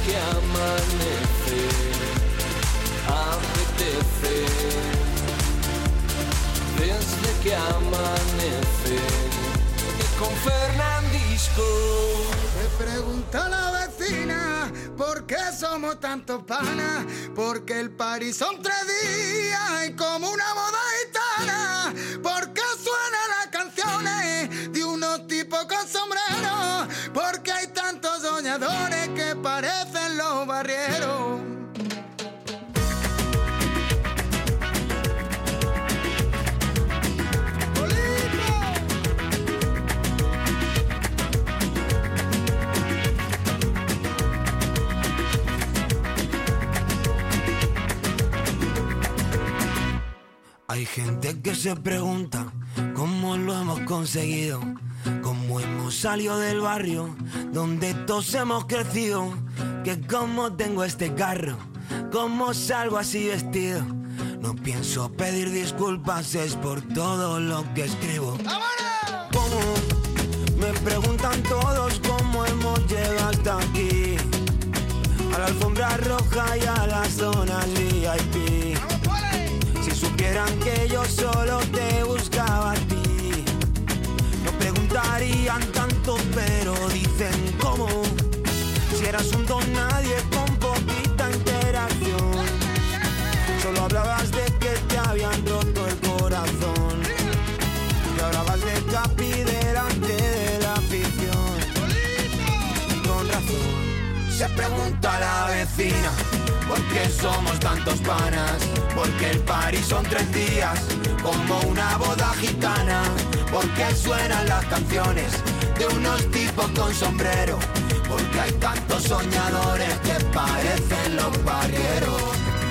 que amanece, apetece. Desde que amanece, y con Fernandisco. Me pregunta la vecina por qué somos tantos panas, porque el party son 3 días y como una boda gitana, porque suenan las canciones de unos tipos con sombrero, porque hay tantos soñadores que parecen los barrieros. Hay gente que se pregunta cómo lo hemos conseguido, cómo hemos salido del barrio donde todos hemos crecido, que cómo tengo este carro, cómo salgo así vestido. No pienso pedir disculpas, es por todo lo que escribo. ¿Cómo? Me preguntan todos cómo hemos llegado hasta aquí, a la alfombra roja y a las zonas VIP. Si supieran que yo solo te buscaba a ti, no preguntarían tanto, pero dicen cómo. Si eras un don nadie con poquita interacción, solo hablabas de que te habían roto el corazón, y hablabas de Capi delante de la afición. Y con razón se pregunta la vecina ¿por qué somos tantos panas? Porque el party son 3 días, como una boda gitana. Porque suenan las canciones de unos tipos con sombrero. Porque hay tantos soñadores que parecen los barrieros.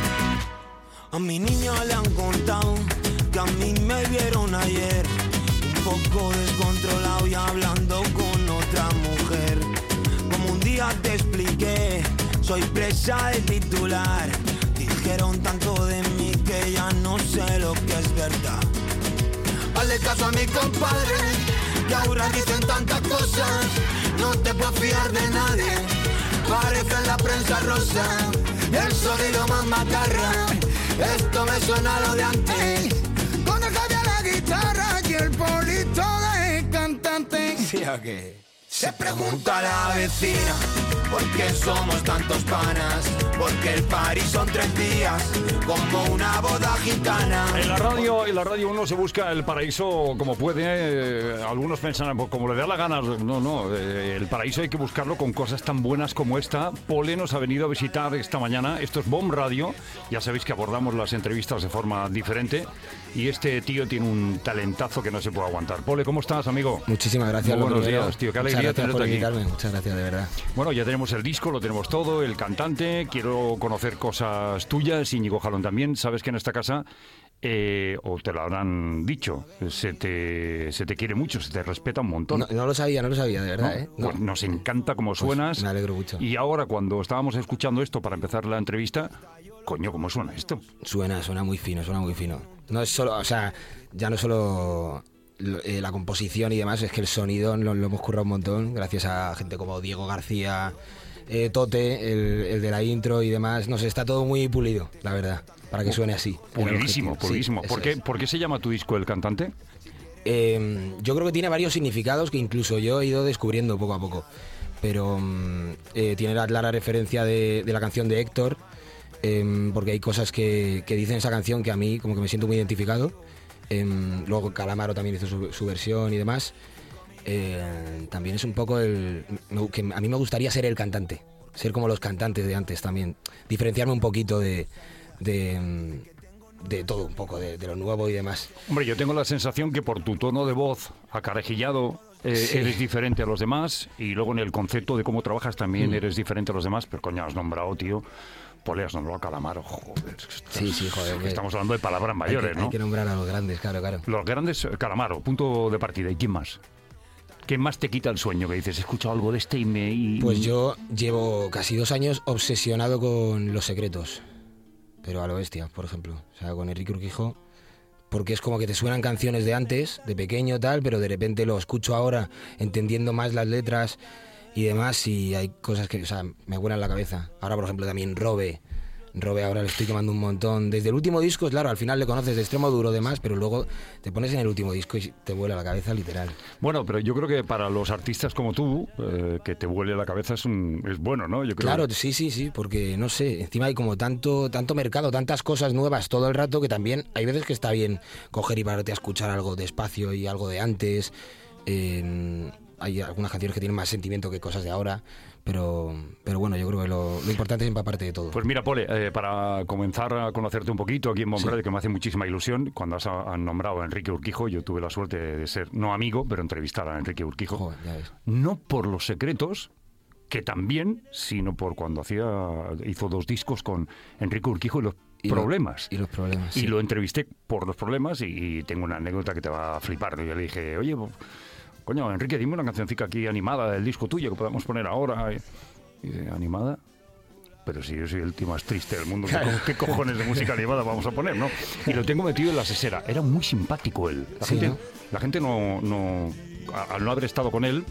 A mi niña le han contado que a mí me vieron ayer, un poco descontrolado y hablando con otra mujer. Como un día te expliqué, soy presa de titular. Dijeron tanto de mí que ya no sé lo que es verdad. Hazle caso a mi compadre, que ahora dicen tantas cosas. No te puedo fiar de nadie, parece en la prensa rosa. El sonido más macarra, esto me suena a lo de antes. Cuando sabía la guitarra y el polito de cantante. ¿Sí a qué? Se pregunta la vecina ¿por qué somos tantos panas? Porque el party son 3 días, como una boda gitana. En la radio uno se busca el paraíso como puede. Algunos piensan como le da la gana. No, el paraíso hay que buscarlo con cosas tan buenas como esta. Pole nos ha venido a visitar esta mañana. Esto es Bomb Radio. Ya sabéis que abordamos las entrevistas de forma diferente. Y este tío tiene un talentazo que no se puede aguantar. Pole, ¿cómo estás, amigo? Muchísimas gracias. Muy buenos días, tío. Qué alegría tenerte aquí. Muchas gracias, de verdad. Bueno, ya tenemos el disco, lo tenemos todo, el cantante. Quiero conocer cosas tuyas, Íñigo Jalón también. Sabes que en esta casa, o te lo habrán dicho, se te quiere mucho, se te respeta un montón. No lo sabía, de verdad. No, pues nos encanta cómo suenas. Pues me alegro mucho. Y ahora, cuando estábamos escuchando esto para empezar la entrevista, coño, ¿cómo suena esto? Suena muy fino. No es solo, o sea, ya no solo la composición y demás, es que el sonido lo hemos currado un montón, gracias a gente como Diego García, Tote, el de la intro y demás. No sé, está todo muy pulido, la verdad, para que suene así. Pulidísimo. Sí, ¿Por qué se llama tu disco El Cantante? Yo creo que tiene varios significados que incluso yo he ido descubriendo poco a poco. Pero tiene la clara referencia de la canción de Héctor, porque hay cosas que dicen esa canción que a mí como que me siento muy identificado. Luego Calamaro también hizo su versión y demás. También es un poco que a mí me gustaría ser el cantante, ser como los cantantes de antes también, diferenciarme un poquito de todo un poco, de lo nuevo y demás. Hombre, yo tengo la sensación que por tu tono de voz acarejillado Sí. eres diferente a los demás, y luego en el concepto de cómo trabajas también eres diferente a los demás, pero coño, has nombrado, tío, Pole, has nombrado a Calamaro, joder. Sí, joder. Estamos hablando de palabras mayores, ¿no? Hay que nombrar a los grandes, claro. Los grandes, Calamaro, punto de partida. ¿Y quién más? ¿Qué más te quita el sueño? Que dices, he escuchado algo de este Pues yo llevo casi 2 años obsesionado con Los Secretos, pero a lo bestia, por ejemplo. O sea, con Enrique Urquijo, porque es como que te suenan canciones de antes, de pequeño tal, pero de repente lo escucho ahora entendiendo más las letras y demás, y hay cosas que, o sea, me vuelan la cabeza. Ahora, por ejemplo, también Robe ahora le estoy quemando un montón. Desde el último disco, claro, al final le conoces de Extremo Duro demás, pero luego te pones en el último disco y te vuela la cabeza literal. Bueno, pero yo creo que para los artistas como tú, que te vuele la cabeza es bueno, ¿no? Yo creo. Claro, sí, porque no sé, encima hay como tanto mercado, tantas cosas nuevas todo el rato, que también hay veces que está bien coger y pararte a escuchar algo despacio y algo de antes. Hay algunas canciones que tienen más sentimiento que cosas de ahora. Pero bueno, yo creo que lo importante es empaparte de todo. Pues mira, Pole, para comenzar a conocerte un poquito aquí en Monbrai, que me hace muchísima ilusión, cuando has nombrado a Enrique Urquijo, yo tuve la suerte de ser, no amigo, pero entrevistar a Enrique Urquijo. Joder, ya ves. No por Los Secretos, que también, sino por cuando hizo 2 discos con Enrique Urquijo y Los Problemas. Y Los Problemas, Y sí. lo entrevisté por Los Problemas y tengo una anécdota que te va a flipar. Yo le dije, oye, coño, Enrique, dime una cancioncita aquí animada del disco tuyo que podamos poner ahora. Y dice, ¿animada? Pero si yo soy el tío más triste del mundo, ¿qué cojones de música animada vamos a poner, no? Y lo tengo metido en la sesera. Era muy simpático él. La gente no, al no haber estado con él,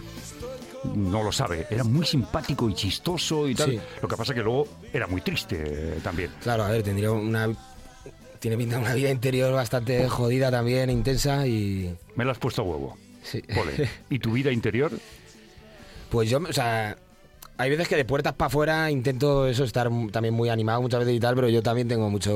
no lo sabe. Era muy simpático y chistoso y tal. Sí. Lo que pasa que luego era muy triste también. Claro, a ver, tiene pinta de una vida interior bastante jodida también, intensa y... Me lo has puesto a huevo. Sí. Pole. ¿Y tu vida interior? Pues yo, o sea, hay veces que de puertas para afuera intento estar también muy animado muchas veces y tal, pero yo también tengo mucho...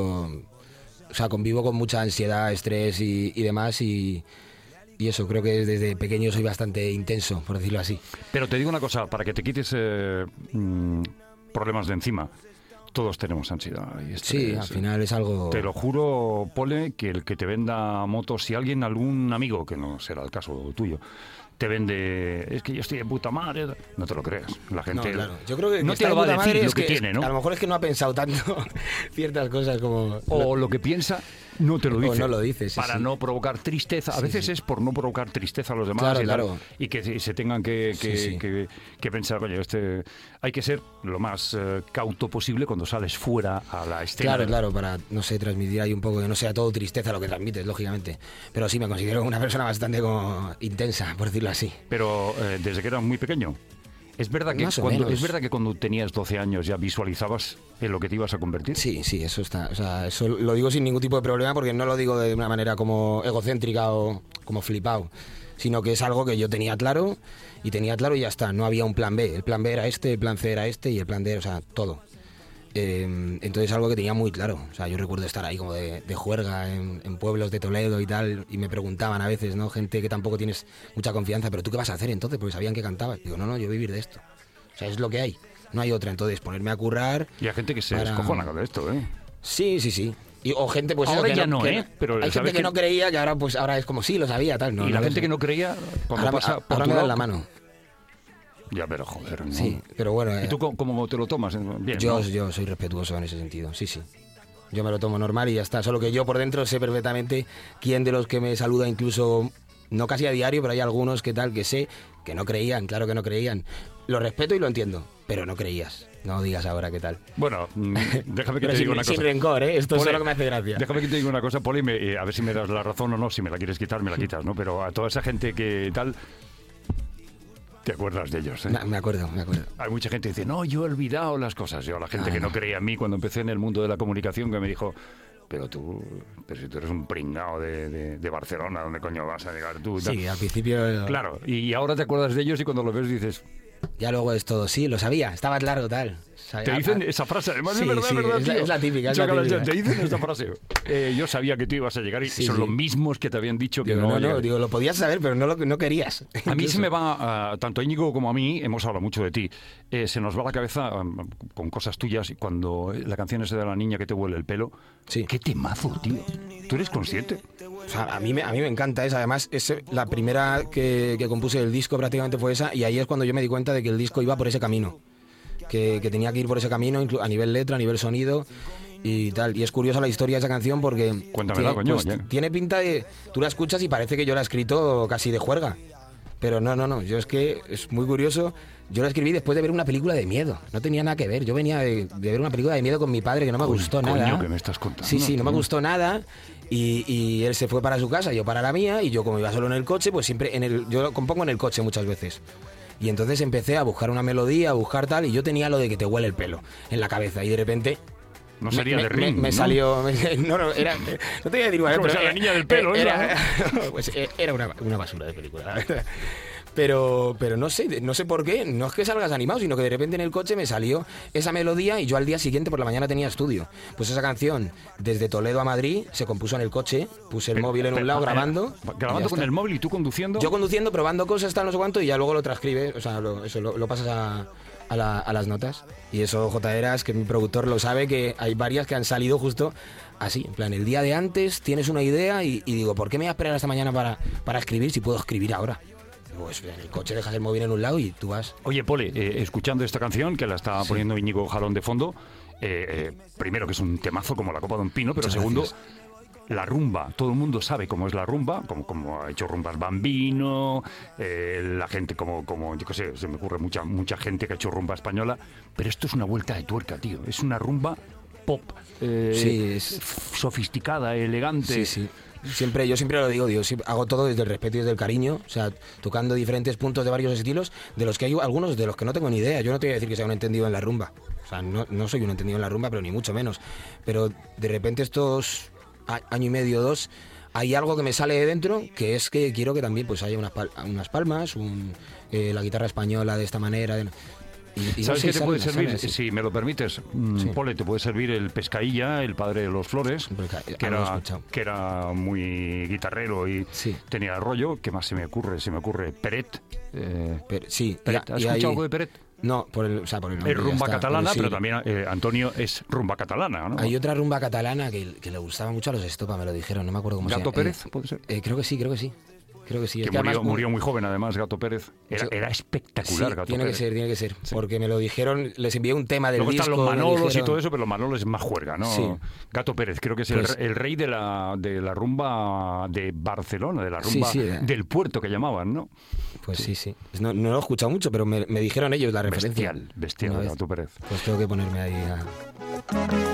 O sea, convivo con mucha ansiedad, estrés y demás y eso, creo que desde pequeño soy bastante intenso, por decirlo así. Pero te digo una cosa, para que te quites problemas de encima, todos tenemos ansiedad y estrés. Sí, al final es algo... Te lo juro, Pole, que el que te venda motos, si algún amigo, que no será el caso tuyo, te vende, es que yo estoy de puta madre, no te lo creas. La gente No, claro. Yo creo que no está te lo de va a puta decir madre lo que tiene, ¿no? A lo mejor es que no ha pensado tanto ciertas cosas como... O lo que piensa no te lo dice. O no lo dice, sí, para sí. no provocar tristeza. A veces es por no provocar tristeza a los demás. Claro, y, tal, claro. y que se tengan que pensar, oye, hay que ser lo más cauto posible cuando sales fuera a la escena. Claro, para, no sé, transmitir ahí un poco, que no sea todo tristeza lo que transmites, lógicamente. Pero sí, me considero una persona bastante como intensa, por decirlo así. Pero desde que eras muy pequeño. ¿Es verdad que cuando tenías 12 años ya visualizabas en lo que te ibas a convertir? Sí, eso está. O sea, eso lo digo sin ningún tipo de problema porque no lo digo de una manera como egocéntrica o como flipado, sino que es algo que yo tenía claro y ya está. No había un plan B. El plan B era este, el plan C era este y el plan D, o sea, todo. Entonces algo que tenía muy claro. O sea, yo recuerdo estar ahí como de juerga en pueblos de Toledo y tal, y me preguntaban a veces, ¿no? Gente que tampoco tienes mucha confianza, ¿pero tú qué vas a hacer entonces? Porque sabían que cantabas. Digo, no, yo vivir de esto. O sea, es lo que hay. No hay otra. Entonces, ponerme a currar... Y hay gente que se descojona con esto, ¿eh? Sí. O gente, pues... Ahora eso, ya no, pero hay gente que no creía y ahora es como, sí, lo sabía, tal. No, y la no gente sé. que no creía, cuando pasa por ahora tu me dan lado, la mano. Ya, pero joder, ¿no? Sí, pero bueno... ¿Y tú cómo te lo tomas? Bien, yo ¿no? soy respetuoso en ese sentido, sí. Yo me lo tomo normal y ya está. Solo que yo por dentro sé perfectamente quién de los que me saluda, incluso, no casi a diario, pero hay algunos que sé que no creían, claro que no creían. Lo respeto y lo entiendo, pero no creías. No digas ahora qué tal. Bueno, déjame que te sin, diga una cosa. Sin rencor, ¿eh? Esto Pole, es lo que me hace gracia. Déjame que te diga una cosa, Poli, a ver si me das la razón o no. Si me la quieres quitar, me la quitas, ¿no? Pero a toda esa gente que tal... ¿Te acuerdas de ellos? Me acuerdo. Hay mucha gente que dice, no, yo he olvidado las cosas. Yo, la gente que no creía en mí cuando empecé en el mundo de la comunicación, que me dijo, pero si tú eres un pringao de Barcelona, ¿dónde coño vas a llegar tú? Sí, al principio... Claro, y ahora te acuerdas de ellos y cuando los ves dices... Ya luego es todo, sí, lo sabía, estaba claro, tal. Te dicen esa frase, además, sí, es verdad, tío. Es la típica. Te dicen esa frase. Yo sabía que tú ibas a llegar y son los mismos que te habían dicho que no. Digo, lo podías saber, pero no querías. A mí se me va, tanto a Íñigo como a mí, hemos hablado mucho de ti, se nos va la cabeza con cosas tuyas y cuando la canción esa de la niña que te huele el pelo, qué temazo, tío. ¿Tú eres consciente? O sea, a mí me encanta esa. Además, es la primera que compuse del disco prácticamente fue esa y ahí es cuando yo me di cuenta de que el disco iba por ese camino. Que tenía que ir por ese camino a nivel letra, a nivel sonido y tal. Y es curiosa la historia de esa canción porque... Cuéntamela, coño. Tiene pinta de... Tú la escuchas y parece que yo la he escrito casi de juerga. Pero no. Yo es que es muy curioso. Yo la escribí después de ver una película de miedo. No tenía nada que ver. Yo venía de ver una película de miedo con mi padre que no me gustó nada. Coño, ¿qué me estás contando? Sí, no me gustó nada. Y él se fue para su casa, yo para la mía. Y yo, como iba solo en el coche, pues siempre yo compongo en el coche muchas veces. Y entonces empecé a buscar una melodía, a buscar tal, y yo tenía lo de que te huele el pelo en la cabeza, y de repente... No sería de Ring, me ¿no? salió... No, era... No te voy a decir igual, Como pero... sea, la niña del pelo, pues era una basura de película, la verdad. Pero no sé por qué, no es que salgas animado, sino que de repente en el coche me salió esa melodía y yo al día siguiente por la mañana tenía estudio. Pues esa canción, desde Toledo a Madrid, se compuso en el coche, puse el móvil en un lado grabando. Grabando con el móvil y tú conduciendo. Yo conduciendo, probando cosas, tal, no sé cuánto, y ya luego lo transcribes, o sea, lo pasas a las notas. Y eso, J. Eras, que mi productor lo sabe, que hay varias que han salido justo así, en plan, el día de antes tienes una idea y digo, ¿por qué me voy a esperar hasta mañana para escribir si puedo escribir ahora? Pues en el coche dejas el móvil en un lado y tú vas. Oye, Pole, escuchando esta canción que la está poniendo Íñigo Jalón de fondo, primero que es un temazo como la copa de un pino, pero Muchas segundo, gracias. la rumba. Todo el mundo sabe cómo es la rumba, como ha hecho rumbas Bambino, la gente como yo qué sé, se me ocurre mucha gente que ha hecho rumba española, pero esto es una vuelta de tuerca, tío. Es una rumba pop, Sí, sofisticada, elegante. Sí. Yo siempre lo digo, hago todo desde el respeto y desde el cariño, o sea, tocando diferentes puntos de varios estilos, de los que hay algunos de los que no tengo ni idea. Yo no te voy a decir que sea un entendido en la rumba, o sea, no soy un entendido en la rumba, pero ni mucho menos. Pero de repente estos año y medio, 2, hay algo que me sale de dentro, que es que quiero que también pues haya unas palmas, la guitarra española de esta manera. Y ¿Sabes no sé, qué te puede sale servir? así. Si me lo permites, Sí. Pole, te puede servir el Pescailla, el padre de los Flores, Lo he escuchado. que era muy guitarrero y Sí. tenía rollo. ¿Qué más se me ocurre? Peret. Pero, sí, Peret. ¿Has escuchado algo de Peret? No, por el nombre. Es ya rumba está, catalana, sí. pero también Antonio es rumba catalana, ¿no? Hay otra rumba catalana que le gustaba mucho a los Estopa, me lo dijeron, no me acuerdo cómo se llama. ¿Gato Pérez, puede ser? Creo que sí. Creo que sí. Que Es que además, murió muy joven, además, Gato Pérez. Era espectacular, sí, Gato tiene Pérez. tiene que ser. Sí. Porque me lo dijeron, les envié un tema del Luego disco. están los me Manolos dijeron- y todo eso, pero los Manolos es más juerga, ¿no? Sí. Gato Pérez, creo que es Pues- el rey de la rumba de Barcelona, de la Sí, rumba sí, del puerto que llamaban, ¿no? Pues sí. No lo he escuchado mucho, pero me dijeron ellos la referencia. Bestial, Una vez. Gato Pérez. Pues tengo que ponerme ahí a...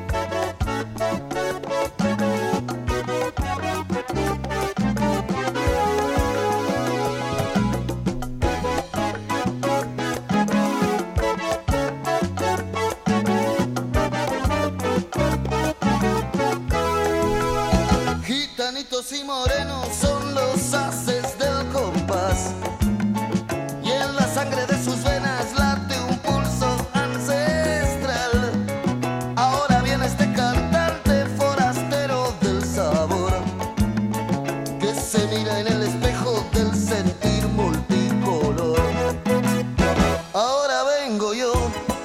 Gitanitos y morenos son los haces del compás, y en la sangre de sus venas late un pulso ancestral. Ahora viene este cantante forastero del sabor, que se mira en el espejo del sentir multicolor. Ahora vengo yo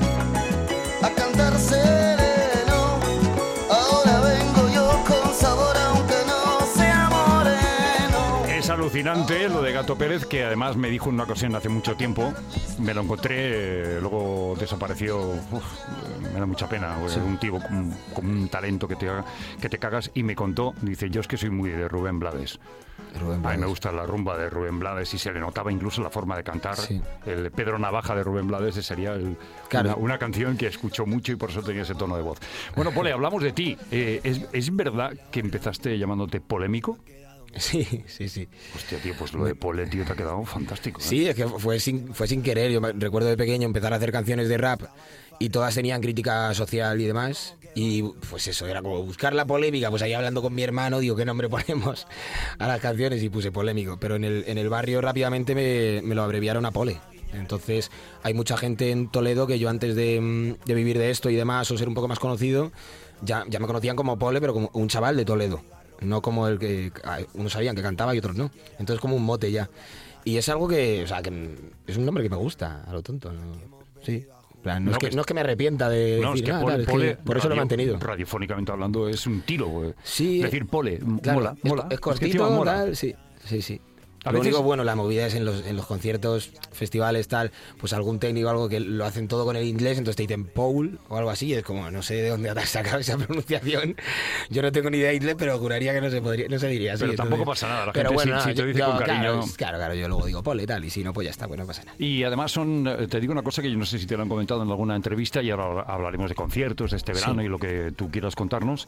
a cantar sereno, ahora vengo yo con sabor aunque no sea moreno. Es alucinante lo de Gato Pérez, que además me dijo en una ocasión hace mucho tiempo, me lo encontré, luego desapareció, me da mucha pena, un tío con un talento que te cagas, y me contó, dice, yo es que soy muy de Rubén Blades. Rubén A mí Blades. me gusta la rumba de Rubén Blades y se le notaba incluso la forma de cantar. Sí. El Pedro Navaja de Rubén Blades sería Claro. una canción que escucho mucho y por eso tenía ese tono de voz. Bueno, Pole, hablamos de ti. ¿Es verdad que empezaste llamándote Polémico? Sí. Hostia, tío, pues lo de Pole, tío, te ha quedado fantástico. ¿eh? Sí, es que fue sin querer. Yo recuerdo de pequeño empezar a hacer canciones de rap y todas tenían crítica social y demás. Y pues eso, era como buscar la polémica. Pues ahí hablando con mi hermano, digo, ¿qué nombre ponemos a las canciones? Y puse Polémico. Pero en el barrio rápidamente me lo abreviaron a Pole. Entonces hay mucha gente en Toledo que yo antes de vivir de esto y demás, o ser un poco más conocido, ya me conocían como Pole, pero como un chaval de Toledo. No como el que unos sabían que cantaba y otros no. Entonces como un mote ya. Y es algo que, o sea, que es un nombre que me gusta, a lo tonto, ¿no? Sí. En plan, no es que me arrepienta de No, es decir que nada, Pole, tal, es que Pole, por eso lo he mantenido. Radiofónicamente hablando, es un tiro, güey. Sí, decir Pole, claro, mola. Es que cortito, encima mola. tal, sí. A Lo veces- único bueno, la movida es en los conciertos, festivales, tal, pues algún técnico, algo que lo hacen todo con el inglés, entonces te dicen Paul o algo así, y es como, no sé de dónde has sacado esa pronunciación. Yo no tengo ni idea de inglés, pero juraría que no se diría así. Pero tampoco pasa nada, la pero gente bueno, si te dice con cariño. Claro, yo luego digo Paul y tal, y si no, pues ya está, pues no pasa nada. Y además te digo una cosa que yo no sé si te lo han comentado en alguna entrevista, y ahora hablaremos de conciertos de este verano Sí. y lo que tú quieras contarnos.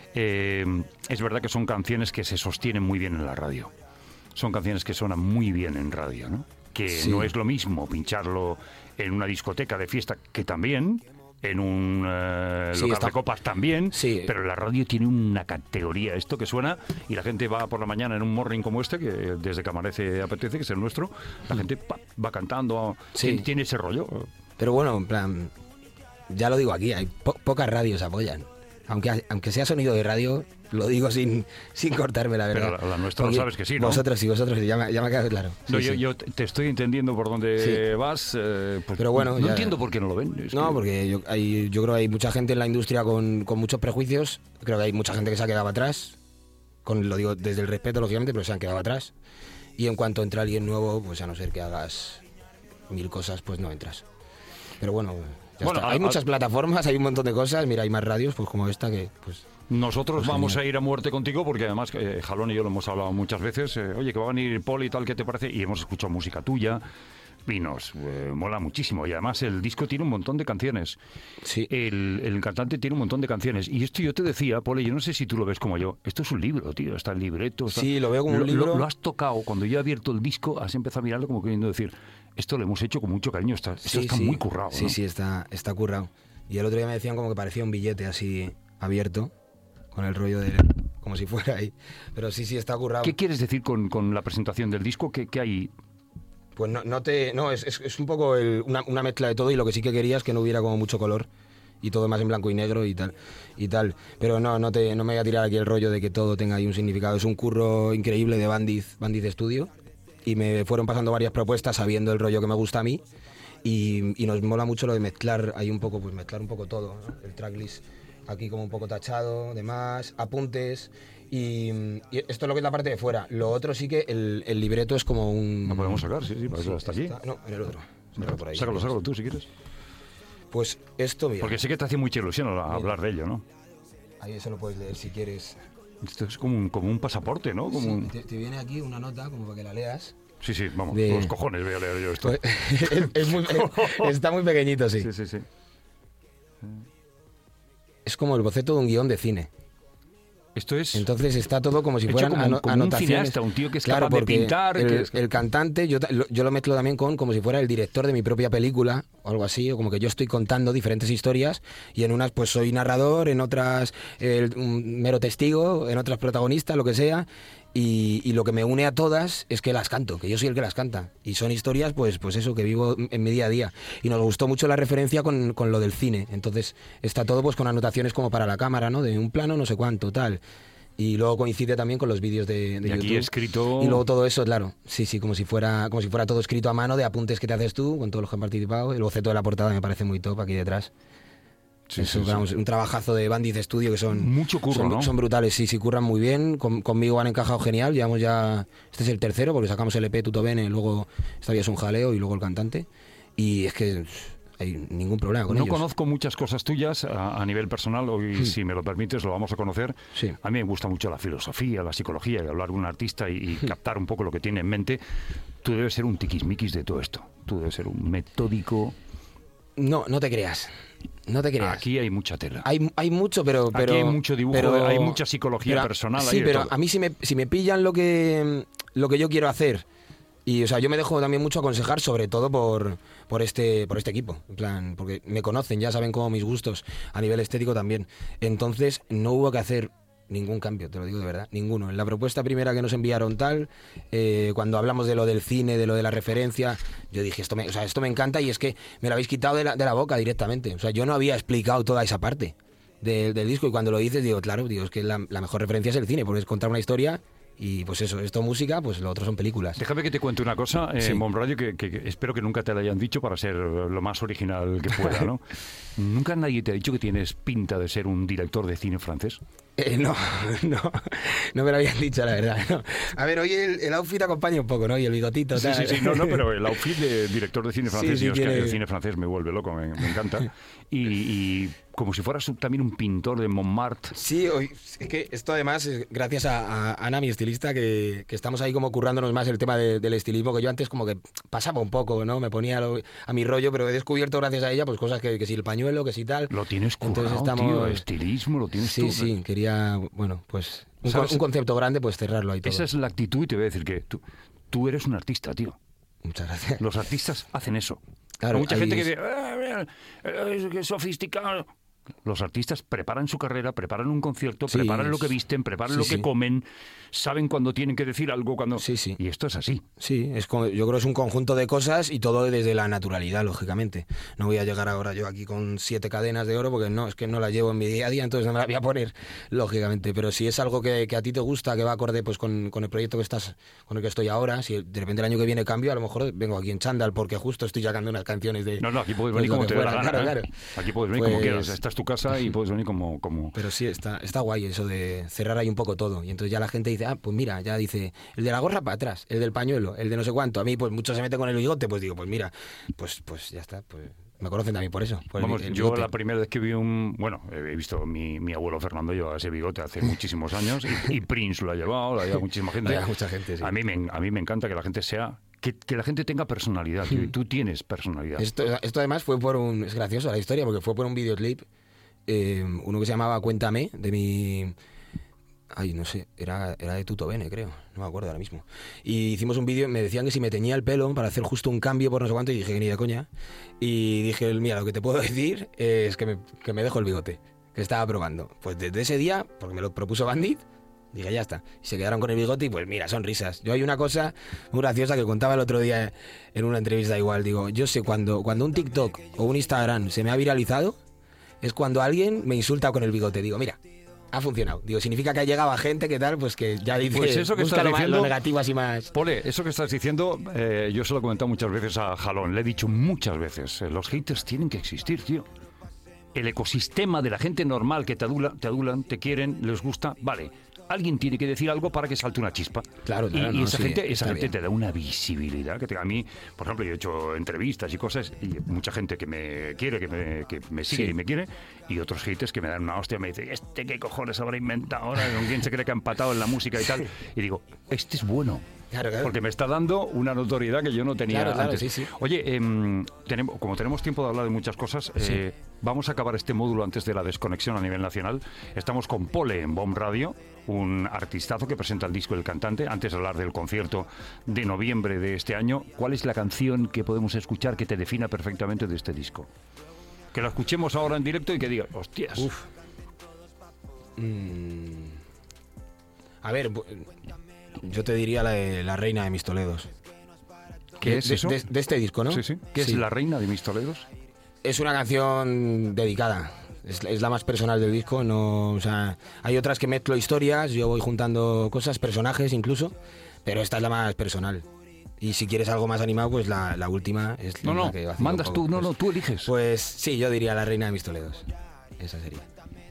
Es verdad que son canciones que se sostienen muy bien en la radio. Son canciones que suenan muy bien en radio, ¿no? que Sí. no es lo mismo pincharlo en una discoteca de fiesta, que también, en un Sí, local está- de copas también, Sí. pero la radio tiene una categoría, esto que suena, y la gente va por la mañana en un morning como este, que desde que amanece apetece, que es el nuestro, la gente va cantando, Sí. tiene ese rollo. Pero bueno, en plan, ya lo digo aquí, hay pocas radios apoyan. Aunque sea sonido de radio, lo digo sin cortarme, la verdad. Pero la nuestra lo Porque sabes que sí, ¿no? Vosotros sí, ya me ha quedado claro. No, Sí, sí. yo te estoy entendiendo por dónde Sí. vas, pues Pero bueno, no ya- entiendo por qué no lo ven. Es No, que- porque yo creo que hay mucha gente en la industria con muchos prejuicios. Creo que hay mucha gente que se ha quedado atrás. Lo digo desde el respeto, lógicamente, pero se han quedado atrás. Y en cuanto entra alguien nuevo, pues a no ser que hagas 1000 cosas, pues no entras. Pero bueno, ya Bueno, está. Hay muchas plataformas, hay un montón de cosas. Mira, hay más radios pues como esta que... pues Nosotros Pues vamos genial. a ir a muerte contigo porque además Jalón y yo lo hemos hablado muchas veces. Oye, que va a venir Paul y tal, ¿qué te parece? Y hemos escuchado música tuya y nos mola muchísimo. Y además el disco tiene un montón de canciones. Sí. El cantante tiene un montón de canciones. Y esto yo te decía, Paul, y yo no sé si tú lo ves como yo. Esto es un libro, tío. Está el libreto. Sí, lo veo como un libro. Lo has tocado. Cuando yo he abierto el disco, has empezado a mirarlo como queriendo decir, esto lo hemos hecho con mucho cariño. Esto está muy currado. Sí, ¿no? sí, está currado. Y el otro día me decían como que parecía un billete así abierto, con el rollo de... como si fuera ahí. Pero sí, está currado. ¿Qué quieres decir con la presentación del disco? ¿Qué hay? Pues es un poco una mezcla de todo, y lo que sí que quería es que no hubiera como mucho color y todo más en blanco y negro y tal. Pero no me voy a tirar aquí el rollo de que todo tenga ahí un significado. Es un curro increíble de Bandiz Studio, y me fueron pasando varias propuestas sabiendo el rollo que me gusta a mí, y nos mola mucho lo de mezclar ahí un poco, pues mezclar un poco todo, ¿no? El tracklist aquí como un poco tachado, demás, apuntes. Y esto es lo que es la parte de fuera. Lo otro sí que el libreto es como un... ¿Lo podemos sacar? Sí, para eso está allí. No, en el otro. Sácalo por ahí. Sácalo tú si quieres. Pues esto, mira. Porque sé que te hace mucha ilusión hablar de ello, ¿no? Ahí eso lo puedes leer si quieres. Esto es como un pasaporte, ¿no? Como Sí, un... te viene aquí una nota como para que la leas. Sí, vamos, de- los cojones voy a leer yo esto. Pues, está muy pequeñito, sí. Sí. Es como el boceto de un guión de cine. Esto es... Entonces está todo como si Hecho fueran como un anotaciones. cineasta, un tío que es Claro, capaz de porque pintar, El, que es- el cantante, yo lo mezclo también con como si fuera el director de mi propia película o algo así, o como que yo estoy contando diferentes historias, y en unas pues soy narrador, en otras un mero testigo, en otras protagonista, lo que sea. Y lo que me une a todas es que las canto, que yo soy el que las canta. Y son historias, pues eso, que vivo en mi día a día. Y nos gustó mucho la referencia con lo del cine. Entonces está todo pues con anotaciones como para la cámara, ¿no? De un plano, no sé cuánto, tal. Y luego coincide también con los vídeos de Y YouTube. aquí escrito... Y luego todo eso, claro, sí, como si fuera todo escrito a mano, de apuntes que te haces tú, con todos los que han participado. El boceto de la portada me parece muy top aquí detrás. Sí, Eso, sí. vamos, un trabajazo de Bandiz Studio que son... Mucho curro, ¿no? Son brutales, sí, curran muy bien. Conmigo han encajado genial. Llevamos ya... Este es el tercero, porque sacamos el EP Tutto Bene, luego esta vez es un jaleo y luego el cantante. Y es que hay ningún problema con No ellos. conozco muchas cosas tuyas a nivel personal, hoy si me lo permites lo vamos a conocer. Sí. A mí me gusta mucho la filosofía, la psicología, y hablar con un artista y captar un poco lo que tiene en mente. Tú debes ser un tiquismiquis de todo esto. Tú debes ser un metódico. No te creas. No te creas. Aquí hay mucha tela. Hay mucho, pero... Aquí hay mucho dibujo, hay mucha psicología personal, Sí, hay de pero todo. a mí si me pillan lo que yo quiero hacer, y o sea, yo me dejo también mucho aconsejar, sobre todo por este equipo, en plan, porque me conocen, ya saben cómo mis gustos a nivel estético también. Entonces no hubo que hacer ningún cambio, te lo digo de verdad, ninguno. En la propuesta primera que nos enviaron cuando hablamos de lo del cine, de lo de la referencia, yo dije, esto me encanta, y es que me lo habéis quitado de la boca directamente. O sea, yo no había explicado toda esa parte del disco, y cuando lo dices, digo, claro, es que la mejor referencia es el cine, porque es contar una historia. Y pues eso, esto música, pues lo otro son películas. Déjame que te cuente una cosa, Sí. Bon Radio, que espero que nunca te la hayan dicho para ser lo más original que pueda, ¿no? ¿Nunca nadie te ha dicho que tienes pinta de ser un director de cine francés? No me lo habían dicho, la verdad. No. A ver, hoy el outfit acompaña un poco, ¿no? Y el bigotito, Sí, tal. sí, no, pero el outfit de director de cine francés, Sí, y es que tiene- el cine francés me vuelve loco, me encanta. Y como si fueras también un pintor de Montmartre. Sí, es que esto además es gracias a Ana, mi estilista, que estamos ahí como currándonos más el tema del estilismo, que yo antes como que pasaba un poco, ¿no? Me ponía a mi rollo, pero he descubierto gracias a ella pues cosas que si el pañuelo, que si tal. Lo tienes Entonces currado, tío, estilismo, lo tienes tú. Sí, quería, bueno, pues un ¿Sabes? concepto grande, pues cerrarlo ahí todo. Esa es la actitud, y te voy a decir que tú eres un artista, tío. Muchas gracias. Los artistas hacen eso. Claro, Hay mucha ahí gente que es- dice, qué sofisticado. Los artistas preparan su carrera, preparan un concierto, Sí, preparan lo que visten, preparan sí, lo que sí. comen, saben cuando tienen que decir algo, cuando... Sí, sí. Y esto es así. Sí, yo creo que es un conjunto de cosas y todo desde la naturalidad, lógicamente. No voy a llegar ahora yo aquí con 7 cadenas de oro porque no, es que no las llevo en mi día a día, entonces no me las voy a poner, lógicamente. Pero si es algo que a ti te gusta, que va acorde pues con el proyecto con el que estoy ahora, si de repente el año que viene cambio, a lo mejor vengo aquí en chándal porque justo estoy sacando unas canciones de... No, aquí puedes pues, venir lo como que te dé la fuera, gana. claro, ¿eh? claro. Aquí puedes venir como Pues- quieras. Esta es tu casa y puedes venir como... Pero sí, está guay eso de cerrar ahí un poco todo. Y entonces ya la gente dice, pues mira, ya dice, el de la gorra para atrás, el del pañuelo, el de no sé cuánto. A mí, pues muchos se meten con el bigote, pues digo, pues mira, pues ya está, pues me conocen también por eso. Por Vamos, el yo bigote. la primera vez que vi he visto mi abuelo Fernando llevaba ese bigote hace muchísimos años y Prince lo ha llevado, lo ha llevado muchísima gente. Lo lleva mucha gente, sí. A mí me encanta que la gente sea... Que la gente tenga personalidad, tío, y tú tienes personalidad. Esto además fue es gracioso la historia, porque fue por un videoclip, uno que se llamaba Cuéntame, de mi... Ay, no sé, era de Tuto Bene, creo, no me acuerdo ahora mismo. Y hicimos un vídeo, me decían que si me teñía el pelo para hacer justo un cambio por no sé cuánto, y dije que ni de coña. Y dije, mira, lo que te puedo decir es que me dejo el bigote, que estaba probando. Pues desde ese día, porque me lo propuso Bandit, dije, ya está. Y se quedaron con el bigote y pues mira, son risas. Yo hay una cosa muy graciosa que contaba el otro día en una entrevista igual. Digo, yo sé cuando un TikTok o un Instagram se me ha viralizado, es cuando alguien me insulta con el bigote. Digo, mira, ha funcionado. Digo, significa que ha llegado a gente que tal, pues que ya dice, Pues eso que busca estás lo diciendo- negativo así más. Pole, eso que estás diciendo, yo se lo he comentado muchas veces a Jalón, le he dicho muchas veces, los haters tienen que existir, tío. El ecosistema de la gente normal que te adulan, te quieren, les gusta, vale. Alguien tiene que decir algo para que salte una chispa. Claro, Y no, esa sí, gente está bien. te da una visibilidad. A mí, por ejemplo, yo he hecho entrevistas y cosas, y mucha gente que me quiere, que me sigue Sí. y me quiere, y otros haters que me dan una hostia, me dicen, ¿qué cojones habrá inventado ahora? ¿Con quién se cree que ha empatado en la música y tal? Y digo, este es bueno. Claro, claro. Porque me está dando una notoriedad que yo no tenía Claro, antes. sí, sí. Oye, como tenemos tiempo de hablar de muchas cosas, vamos a acabar este módulo antes de la desconexión a nivel nacional. Estamos con Pole en Bomb Radio, un artistazo que presenta el disco del cantante. Antes de hablar del concierto de noviembre de este año, ¿cuál es la canción que podemos escuchar que te defina perfectamente de este disco? Que la escuchemos ahora en directo y que diga, hostias. Uf. A ver, yo te diría la reina de mis Toledos. ¿Qué es eso? De este disco, ¿no? Sí, sí. ¿Qué es La Reina de Mis Toledos? Es una canción dedicada. Es la más personal del disco. No, o sea, hay otras que mezclo historias, yo voy juntando cosas, personajes incluso, pero esta es la más personal. Y si quieres algo más animado, pues la última es No, la que vacila un mandas poco. tú, tú eliges. Pues sí, yo diría la reina de mis Toledos. Esa sería.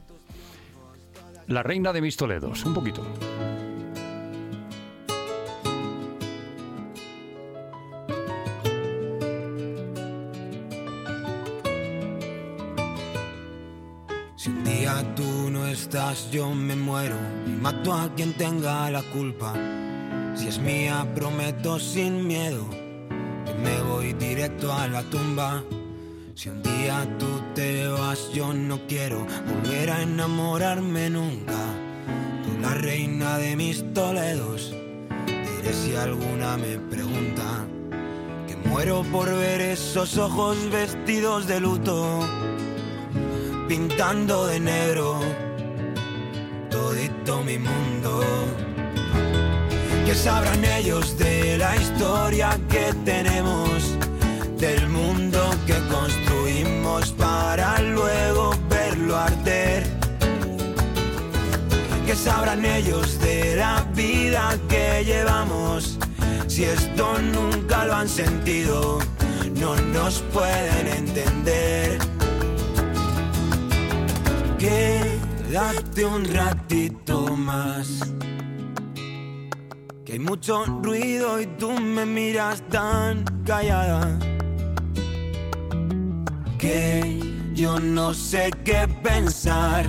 La Reina de Mis Toledos, un poquito. Si un día tú no estás, yo me muero y mato a quien tenga la culpa. Si es mía, prometo sin miedo que me voy directo a la tumba. Si un día tú te vas, yo no quiero volver a enamorarme nunca. Tú la reina de mis Toledos, diré si alguna me pregunta. Que muero por ver esos ojos vestidos de luto, pintando de negro todito mi mundo. ¿Qué sabrán ellos de la historia que tenemos, del mundo que construimos para luego verlo arder? ¿Qué sabrán ellos de la vida que llevamos, si esto nunca lo han sentido, no nos pueden entender? Quédate un ratito más, que hay mucho ruido y tú me miras tan callada, que yo no sé qué pensar,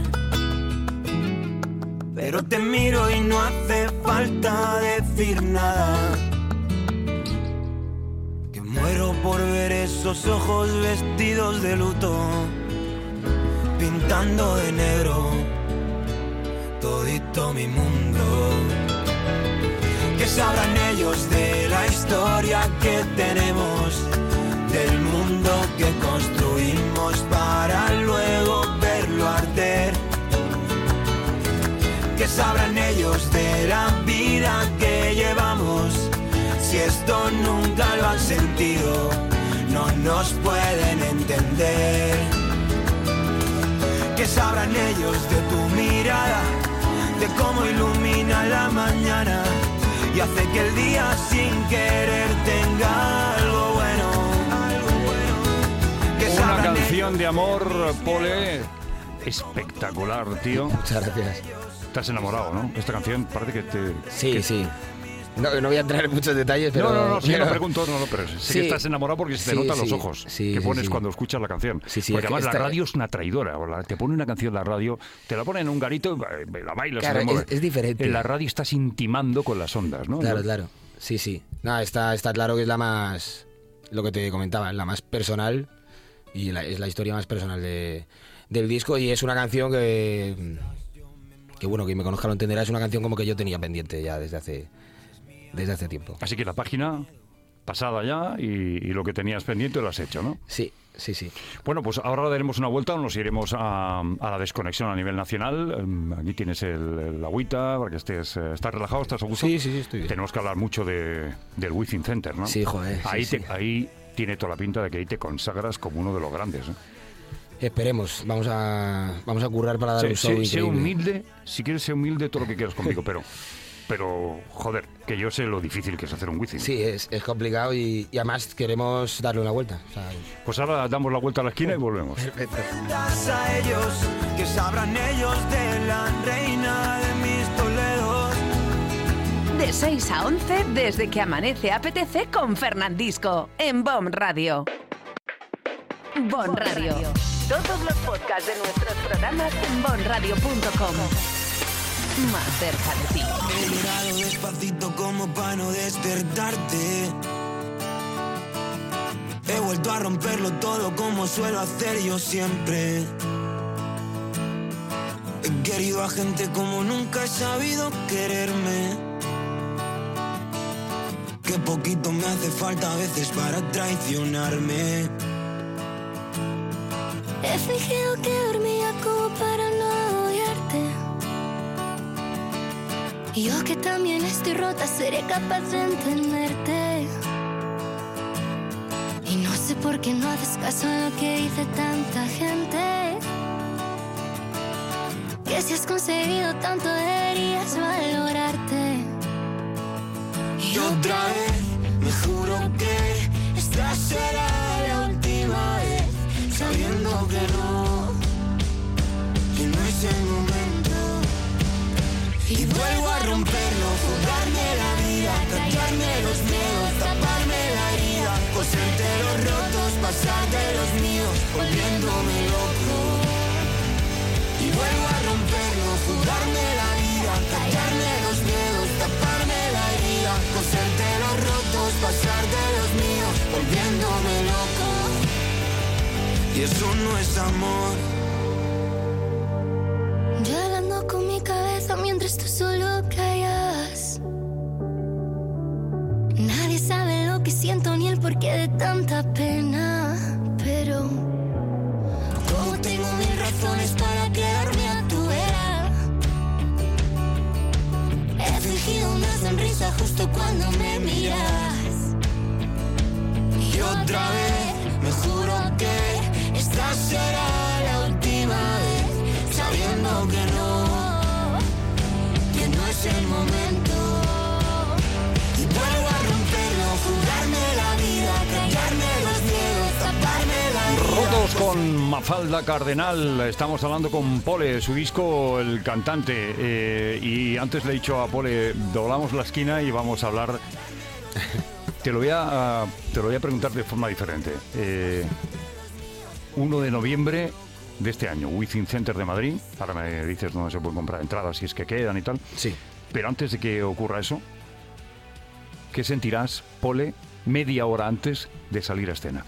pero te miro y no hace falta decir nada. Que muero por ver esos ojos vestidos de luto, pintando de negro todito mi mundo. Que sabrán ellos de la historia que tenemos, del mundo que construimos para luego verlo arder. ¿Qué sabrán ellos de la vida que llevamos? Si esto nunca lo han sentido, no nos pueden entender. ¿Qué sabrán ellos de tu mirada, de cómo ilumina la mañana y hace que el día sin querer tenga algo bueno? Una canción de amor, Pole, espectacular, tío. Muchas gracias. Estás enamorado, ¿no? Esta canción parece que te... Sí, sí. No voy a entrar en muchos detalles, pero... No, sí, no pregunto, pero sé Sí. que estás enamorado porque se te notan los ojos que pones cuando escuchas la canción. Sí, porque además esta... la radio es una traidora. Te pone una canción la radio, te la pone en un garito y la bailas. Claro, es diferente. En la radio estás intimando con las ondas, ¿no? Claro. Sí. No, está claro que es la más... Lo que te comentaba, la más personal y es la historia más personal del disco, y es una canción que bueno, quien me conozca lo entenderá, es una canción como que yo tenía pendiente ya desde hace tiempo. Así que la página pasada ya y lo que tenías pendiente lo has hecho, ¿no? Sí. Bueno, pues ahora daremos una vuelta, nos iremos a la desconexión a nivel nacional. Aquí tienes el agüita para que estás relajado, estás a gusto. Sí, estoy bien. Tenemos que hablar mucho del Wizzing Center, ¿no? Sí, joder. Ahí tiene toda la pinta de que ahí te consagras como uno de los grandes, ¿eh? Esperemos, vamos a currar para dar un show increíble. Sé humilde, si quieres ser humilde todo lo que quieras conmigo, pero joder, que yo sé lo difícil que es hacer un Wizzing. Sí, es complicado y además queremos darle una vuelta. O sea, pues ahora damos la vuelta a la esquina y volvemos. Perfecto. A ellos, que sabrán ellos de la reina de mis Toledos. De 6 a 11, desde que amanece apetece con Fernandisco, en BOM Radio. BOM Radio. Todos los podcasts de nuestros programas en bomradio.com. Más cerca de ti. He llegado despacito como para no despertarte. He vuelto a romperlo todo como suelo hacer yo siempre. He querido a gente como nunca he sabido quererme. Qué poquito me hace falta a veces para traicionarme. He fingido que dormía como para no odiarte. Y yo que también estoy rota, seré capaz de entenderte. Y no sé por qué no haces caso a lo que dice tanta gente. Que si has conseguido tanto deberías valorarte. Y otra vez me juro que esta será la última vez. Sabiendo que no es el momento. Y vuelvo a romperlo, jugarme la vida, callarme los miedos, taparme la herida, coserte los rotos, pasarte los míos, volviéndome loco. Y vuelvo a romperlo, jugarme la vida, callarme los miedos, taparme la herida, coserte los rotos, pasarte los míos, volviéndome loco. Y eso no es amor. Yo hablando con mi cabeza mientras tú solo callas. Nadie sabe lo que siento ni el porqué de tanta pena. Pero como tengo mil razones para quedarme a tu vera. He fingido una sonrisa justo cuando me miras. Y otra vez me juro que esta será la última vez, sabiendo que no es el momento. Y vuelvo a romperlo, jugarme la vida, callarme los miedos, taparme la herida. Rotos con Mafalda Cardenal, estamos hablando con Pole, su disco El Cantante, y antes le he dicho a Pole, doblamos la esquina y vamos a hablar. Te lo voy a preguntar de forma diferente. 1 de noviembre de este año, Wizzing Center de Madrid. Ahora me dices dónde se pueden comprar entradas, si es que quedan y tal. Sí. Pero antes de que ocurra eso, ¿qué sentirás, Pole, media hora antes de salir a escena?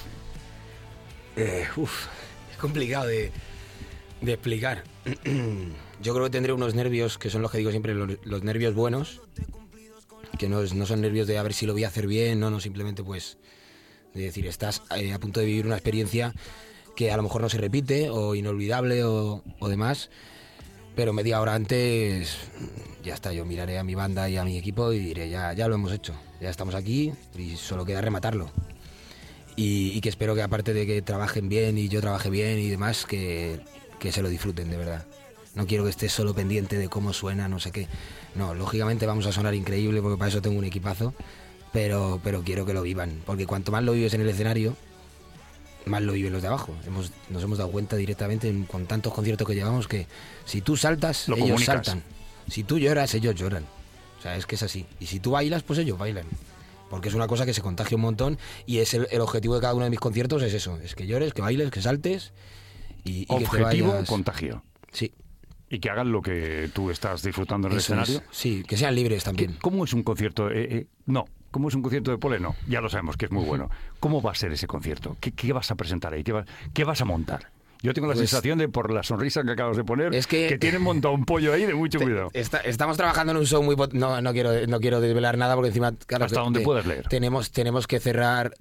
Es complicado de explicar. Yo creo que tendré unos nervios que son los que digo siempre, los nervios buenos. que no son nervios de a ver si lo voy a hacer bien, no, simplemente pues de decir, estás a punto de vivir una experiencia que a lo mejor no se repite, o inolvidable, o demás, pero media hora antes ya está, yo miraré a mi banda y a mi equipo y diré, ya lo hemos hecho, ya estamos aquí y solo queda rematarlo. Y que espero que aparte de que trabajen bien y yo trabaje bien y demás, que se lo disfruten de verdad. No quiero que estés solo pendiente de cómo suena, no sé qué. No, lógicamente vamos a sonar increíble porque para eso tengo un equipazo, pero quiero que lo vivan, porque cuanto más lo vives en el escenario, más lo viven los de abajo. Nos hemos dado cuenta directamente con tantos conciertos que llevamos que si tú saltas, lo ellos comunicas. saltan. Si tú lloras, ellos lloran. O sea, es que es así. Y si tú bailas, pues ellos bailan. Porque es una cosa que se contagia un montón y es el objetivo de cada uno de mis conciertos es eso, es que llores, que bailes, que saltes y que te Objetivo, vayas... contagio. Sí. Y que hagan lo que tú estás disfrutando en el Eso escenario. es. Sí, que sean libres también. ¿Cómo es un concierto? No, ¿cómo es un concierto de Pole? No, ya lo sabemos que es muy bueno. ¿Cómo va a ser ese concierto? ¿Qué vas a presentar ahí? ¿Qué vas a montar? Yo tengo la Pues, sensación de, por la sonrisa que acabas de poner, es que tienen montado un pollo ahí de mucho cuidado. Estamos trabajando en un show muy... No quiero desvelar nada porque encima... Claro, ¿Hasta dónde puedes leer? Tenemos que cerrar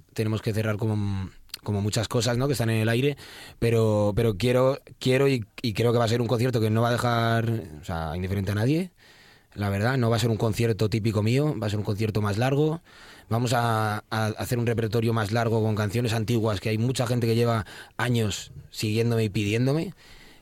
como muchas cosas, ¿no?, que están en el aire, pero quiero y creo que va a ser un concierto que no va a dejar, o sea, indiferente a nadie. La verdad, no va a ser un concierto típico mío, va a ser un concierto más largo. Vamos a hacer un repertorio más largo con canciones antiguas, que hay mucha gente que lleva años siguiéndome y pidiéndome.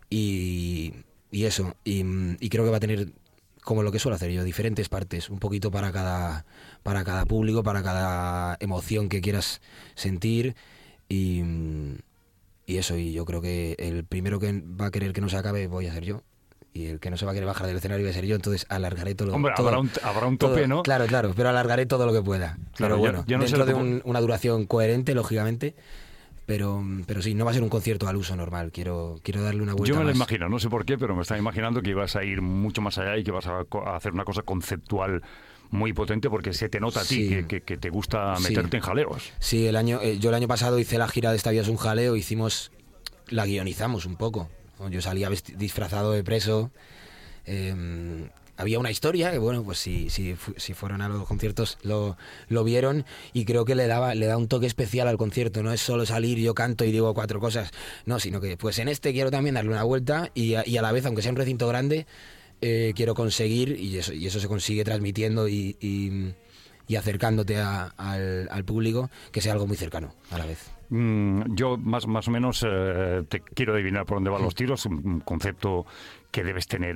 Y eso, y creo que va a tener, como lo que suelo hacer yo, diferentes partes, un poquito para cada público, para cada emoción que quieras sentir. Y eso, y yo creo que el primero que va a querer que no se acabe voy a ser yo. Y el que no se va a querer bajar del escenario voy a ser yo, entonces alargaré todo. Hombre, todo, habrá un tope, todo, ¿no? Claro, pero alargaré todo lo que pueda. Claro, pero bueno, yo no dentro sé de una duración coherente, lógicamente. Pero sí, no va a ser un concierto al uso normal. Quiero darle una vuelta Yo me lo más. imagino, no sé por qué, pero me estaba imaginando que ibas a ir mucho más allá y que vas a hacer una cosa conceptual muy potente, porque se te nota a ti Sí. que te gusta Sí. meterte en jaleos. Sí, yo el año pasado hice la gira de Esta vida es un jaleo, la guionizamos un poco. Yo salía disfrazado de preso. Había una historia que, bueno, pues si fueron a los conciertos lo vieron, y creo que le da un toque especial al concierto. No es solo salir, yo canto y digo 4 cosas, no, sino que pues en este quiero también darle una vuelta y a la vez, aunque sea un recinto grande, quiero conseguir, y eso se consigue transmitiendo y acercándote al público, que sea algo muy cercano a la vez. Yo más o menos te quiero adivinar por dónde van los tiros. Un concepto que debes tener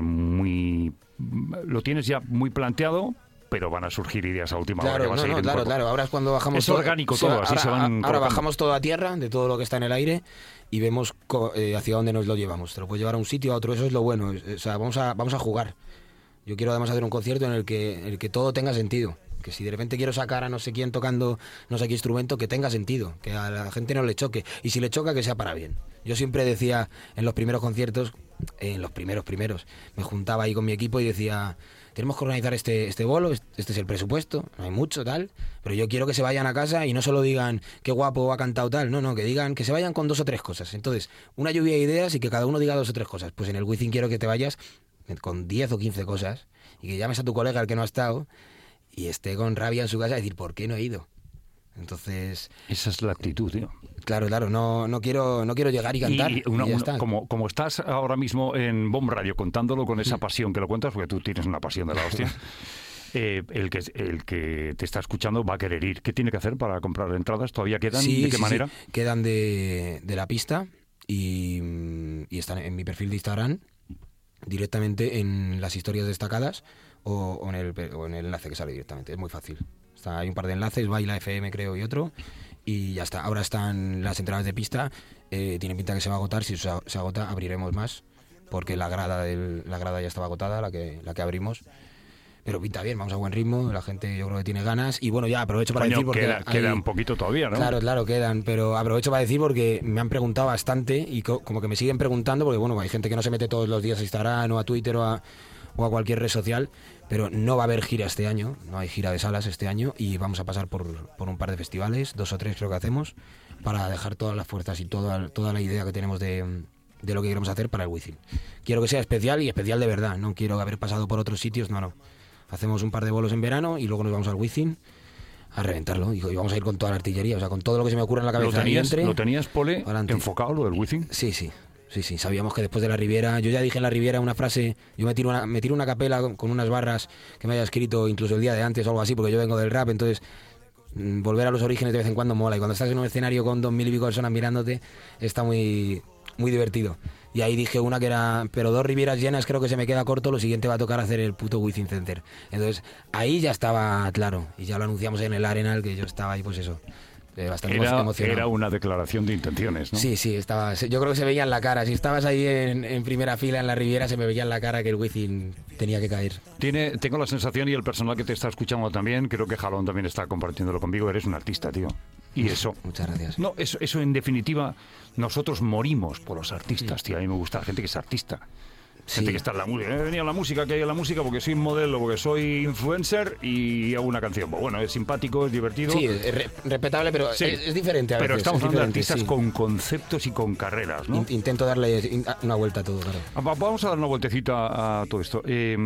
lo tienes ya muy planteado, pero van a surgir ideas a última hora. Que vas a ir en cuerpo. Claro. Ahora es cuando bajamos. Es orgánico todo, así se van Ahora colocando. bajamos todo a tierra, de todo lo que está en el aire, y vemos hacia dónde nos lo llevamos. Te lo puedes llevar a un sitio, a otro. Eso es lo bueno. O sea, vamos a jugar. Yo quiero además hacer un concierto en el que todo tenga sentido. Que si de repente quiero sacar a no sé quién tocando no sé qué instrumento, que tenga sentido, que a la gente no le choque, y si le choca, que sea para bien. Yo siempre decía en los primeros conciertos, en los primeros, me juntaba ahí con mi equipo y decía, tenemos que organizar este bolo, este es el presupuesto, no hay mucho, tal, pero yo quiero que se vayan a casa y no solo digan qué guapo ha cantado tal, no, que digan, que se vayan con 2 o 3 cosas. Entonces, una lluvia de ideas y que cada uno diga 2 o 3 cosas. Pues en el Wizzing quiero que te vayas con 10 o 15 cosas y que llames a tu colega, el que no ha estado, y esté con rabia en su casa y decir, ¿por qué no he ido? Entonces... Esa es la actitud, tío. Claro, no quiero llegar y cantar. Y ya está. Como estás ahora mismo en Bomb Radio contándolo con esa pasión que lo cuentas, porque tú tienes una pasión de la hostia, el que te está escuchando va a querer ir. ¿Qué tiene que hacer para comprar entradas? ¿Todavía quedan? ¿De qué manera? Sí. Quedan de la pista y están en mi perfil de Instagram, directamente en las historias destacadas o en el enlace que sale directamente. Es muy fácil. Hay un par de enlaces, Baila FM creo y otro, y ya está. Ahora están las entradas de pista, tiene pinta que se va a agotar. Si se agota, abriremos más, porque la grada ya estaba agotada, la que abrimos. Pero pinta bien, vamos a buen ritmo, la gente yo creo que tiene ganas. Y bueno, ya aprovecho para decir, porque queda un poquito todavía, ¿no? Claro, quedan, pero aprovecho para decir porque me han preguntado bastante y como que me siguen preguntando, porque bueno, hay gente que no se mete todos los días a Instagram o a Twitter o a cualquier red social, pero no va a haber gira este año, no hay gira de salas este año, y vamos a pasar por un par de festivales, 2 o 3 creo que hacemos, para dejar todas las fuerzas y toda la idea que tenemos de lo que queremos hacer para el Wizzing. Quiero que sea especial, y especial de verdad, no quiero haber pasado por otros sitios, no. hacemos un par de bolos en verano y luego nos vamos al Wizzing a reventarlo. Y vamos a ir con toda la artillería, o sea, con todo lo que se me ocurra en la cabeza. ¿Lo tenías, Pole, enfocado, lo del Wizzing? Sí. Sabíamos que después de la Riviera, yo ya dije en la Riviera una frase, yo me tiro una capela con unas barras que me haya escrito incluso el día de antes o algo así, porque yo vengo del rap, entonces volver a los orígenes de vez en cuando mola. Y cuando estás en un escenario con 2000 y pico personas mirándote, está muy, muy divertido. Y ahí dije una que era, pero 2 Rivieras llenas creo que se me queda corto, lo siguiente va a tocar hacer el puto Wizzing Center. Entonces ahí ya estaba claro, y ya lo anunciamos en el Arenal, que yo estaba ahí pues eso, bastante emocionado. Era una declaración de intenciones, ¿no? Sí, yo creo que se veía en la cara, si estabas ahí en primera fila en la Riviera se me veía en la cara que el Wizzing tenía que caer. Tengo la sensación, y el personal que te está escuchando también, creo que Jalón también está compartiéndolo conmigo, eres un artista, tío. Y eso... Muchas gracias. No, eso en definitiva, nosotros morimos por los artistas, tío. A mí me gusta la gente que es artista. Gente que está en la música. He venido a la música, que hay en la música, porque soy modelo, porque soy influencer y hago una canción. Bueno, es simpático, es divertido. Sí, es respetable, pero sí, es diferente a veces. Pero estamos hablando de artistas con conceptos y con carreras, ¿no? Intento darle una vuelta a todo, claro. Vamos a dar una vueltecita a todo esto.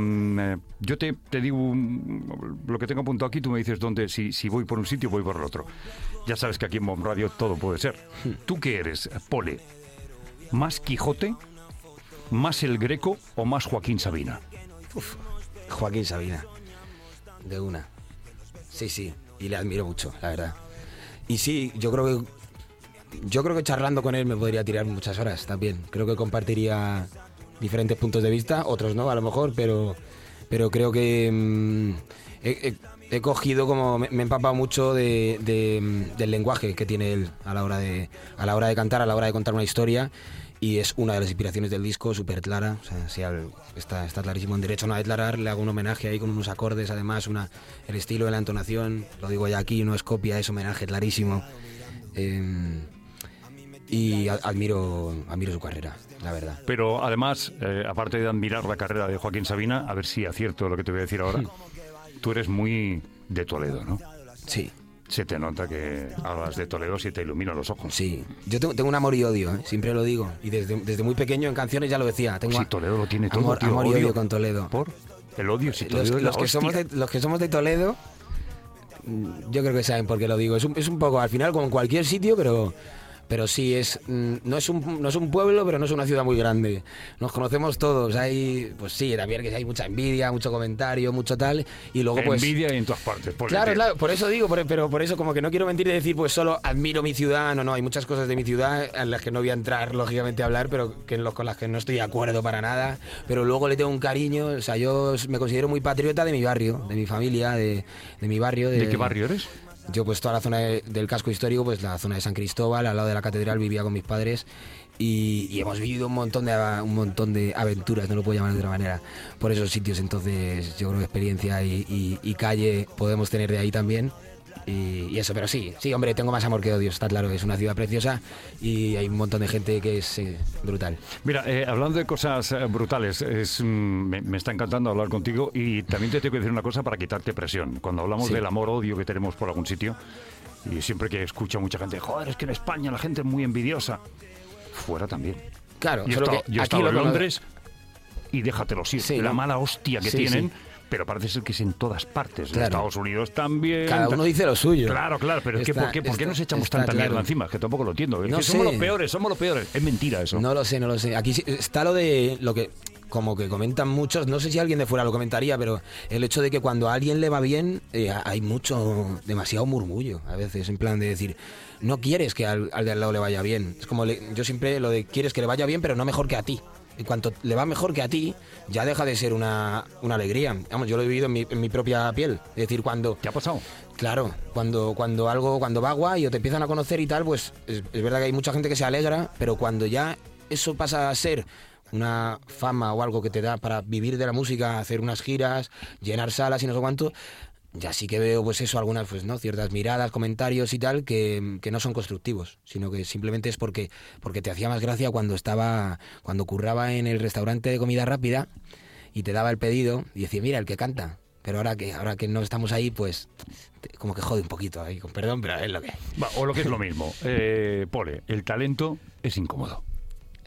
Yo te digo lo que tengo apuntado aquí, tú me dices dónde, si voy por un sitio, voy por el otro. Ya sabes que aquí en BOM Radio todo puede ser. ¿Tú qué eres, Pole? ¿Más Quijote? ¿Más El Greco o más Joaquín Sabina? Joaquín Sabina, de una. Sí, y le admiro mucho, la verdad. Y sí, yo creo que charlando con él me podría tirar muchas horas también. Creo que compartiría diferentes puntos de vista, otros no, a lo mejor, pero creo que he cogido como... Me he empapado mucho del lenguaje que tiene él a la hora de cantar, a la hora de contar una historia. Y es una de las inspiraciones del disco, súper clara. O sea, está clarísimo. En Derecho a no declarar le hago un homenaje ahí con unos acordes, además, el estilo de la entonación, lo digo ya aquí, no es copia, es homenaje clarísimo. Y admiro su carrera, la verdad. Pero además, aparte de admirar la carrera de Joaquín Sabina, a ver si acierto lo que te voy a decir ahora, tú eres muy de Toledo, ¿no? Sí. Se te nota que hablas de Toledo, si te iluminan los ojos. Sí, yo tengo un amor y odio, siempre lo digo. Y desde muy pequeño en canciones ya lo decía. Sí, Toledo lo tiene todo, tío. Amor y odio con Toledo. ¿Por? El odio, si Toledo los que somos de Toledo, yo creo que saben por qué lo digo. Es un poco, al final, como en cualquier sitio, pero sí, no es un pueblo, pero no es una ciudad muy grande. Nos conocemos todos. Pues sí, también que hay mucha envidia, mucho comentario, mucho tal. Y luego pues... Envidia en todas partes. Claro, por eso digo, pero por eso como que no quiero mentir y decir, pues solo admiro mi ciudad. No, hay muchas cosas de mi ciudad en las que no voy a entrar, lógicamente, a hablar, pero con las que no estoy de acuerdo para nada. Pero luego le tengo un cariño. O sea, yo me considero muy patriota de mi barrio, de mi familia, de mi barrio. ¿De qué barrio eres? Yo pues toda la zona del casco histórico, pues la zona de San Cristóbal, al lado de la catedral, vivía con mis padres y hemos vivido un montón de aventuras, no lo puedo llamar de otra manera, por esos sitios. Entonces yo creo que experiencia y calle podemos tener de ahí también. Y eso, pero sí, hombre, tengo más amor que odio, está claro, es una ciudad preciosa y hay un montón de gente que es brutal. Mira, hablando de cosas brutales, me está encantando hablar contigo y también te tengo que decir una cosa para quitarte presión. Cuando hablamos del amor-odio que tenemos por algún sitio, y siempre que escucho a mucha gente, joder, es que en España la gente es muy envidiosa, fuera también. Claro, yo he estado en Londres y déjatelo ir, sí, la mala hostia que tienen... Sí. Pero parece ser que es en todas partes. Claro. En Estados Unidos también. Cada uno dice lo suyo. Claro, pero ¿por qué nos echamos tanta mierda encima? Que tampoco lo entiendo. No sé. Somos los peores. Es mentira eso. No lo sé. Aquí está lo que como que comentan muchos, no sé si alguien de fuera lo comentaría, pero el hecho de que cuando a alguien le va bien, hay demasiado murmullo a veces, en plan de decir, no quieres que al de al lado le vaya bien. Es como yo siempre lo de quieres que le vaya bien, pero no mejor que a ti. En cuanto le va mejor que a ti, ya deja de ser una alegría. Vamos, yo lo he vivido en mi propia piel. Es decir, cuando... ¿Te ha pasado? Claro, cuando va guay o te empiezan a conocer y tal, pues es verdad que hay mucha gente que se alegra, pero cuando ya eso pasa a ser una fama o algo que te da para vivir de la música, hacer unas giras, llenar salas y no sé cuánto... Ya sí que veo pues eso, algunas pues no ciertas miradas, comentarios y tal que no son constructivos, sino que simplemente es porque te hacía más gracia cuando curraba en el restaurante de comida rápida y te daba el pedido y decía, mira, el que canta. Pero ahora que no estamos ahí, pues como que jode un poquito ahí, con perdón, pero es lo que... O lo que es lo mismo. Pole, el talento es incómodo.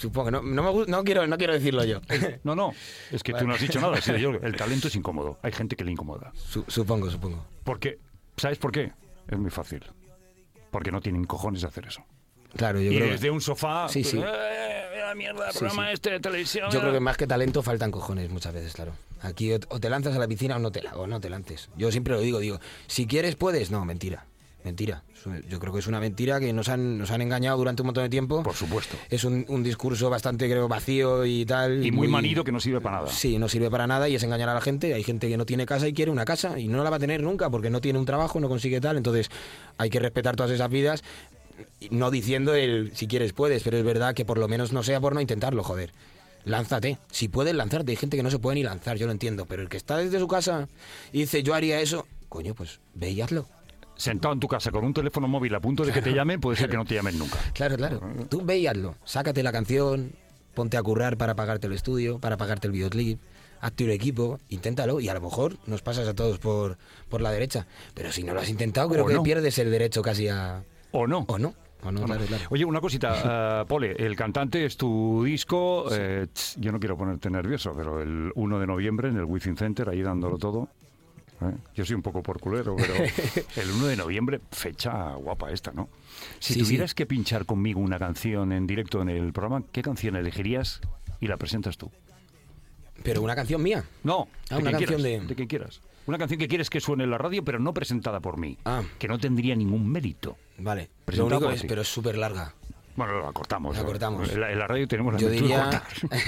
Supongo que no quiero decirlo yo. No, es que tú no has dicho nada. El talento es incómodo. Hay gente que le incomoda. Supongo. Porque, ¿sabes por qué? Es muy fácil. Porque no tienen cojones de hacer eso. Claro, yo y creo desde un sofá, Sí. la mierda, programa de televisión. Yo creo que más que talento faltan cojones muchas veces, claro. Aquí o te lanzas a la piscina o no te lances. Yo siempre lo digo, si quieres puedes, no, mentira. Yo creo que es una mentira que nos han engañado durante un montón de tiempo. Por supuesto. Es un discurso bastante, creo, vacío y tal. Y muy manido, que no sirve para nada. Sí, no sirve para nada y es engañar a la gente. Hay gente que no tiene casa y quiere una casa y no la va a tener nunca porque no tiene un trabajo, no consigue tal. Entonces hay que respetar todas esas vidas, no diciendo si quieres puedes, pero es verdad que por lo menos no sea por no intentarlo, joder. Lánzate. Si puedes lanzarte, hay gente que no se puede ni lanzar, yo lo entiendo. Pero el que está desde su casa y dice yo haría eso, coño, pues ve y hazlo. Sentado en tu casa con un teléfono móvil a punto de que te llamen, puede ser que no te llamen nunca. Claro. Tú ve y hazlo. Sácate la canción, ponte a currar para pagarte el estudio, para pagarte el videoclip, hazte un equipo, inténtalo y a lo mejor nos pasas a todos por la derecha. Pero si no lo has intentado, creo que pierdes el derecho casi a... O no. Claro. Oye, una cosita, Pole, el cantante es tu disco, yo no quiero ponerte nervioso, pero el 1 de noviembre en el Wizzing Center, ahí dándolo todo. Yo soy un poco porculero, pero el 1 de noviembre, fecha guapa esta, ¿no? Si tuvieras que pinchar conmigo una canción en directo en el programa, ¿qué canción elegirías y la presentas tú? ¿Pero una canción mía? No, una canción de quien quieras. Una canción que quieres que suene en la radio, pero no presentada por mí. Que no tendría ningún mérito. Vale, lo único pero es súper larga. Bueno, la cortamos. En la radio tenemos la virtud de cortar.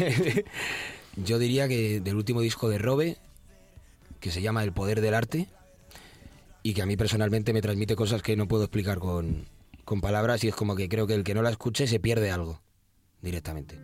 Yo diría que del último disco de Robe, que se llama El Poder del Arte, y que a mí personalmente me transmite cosas que no puedo explicar con palabras, y es como que creo que el que no la escuche se pierde algo directamente.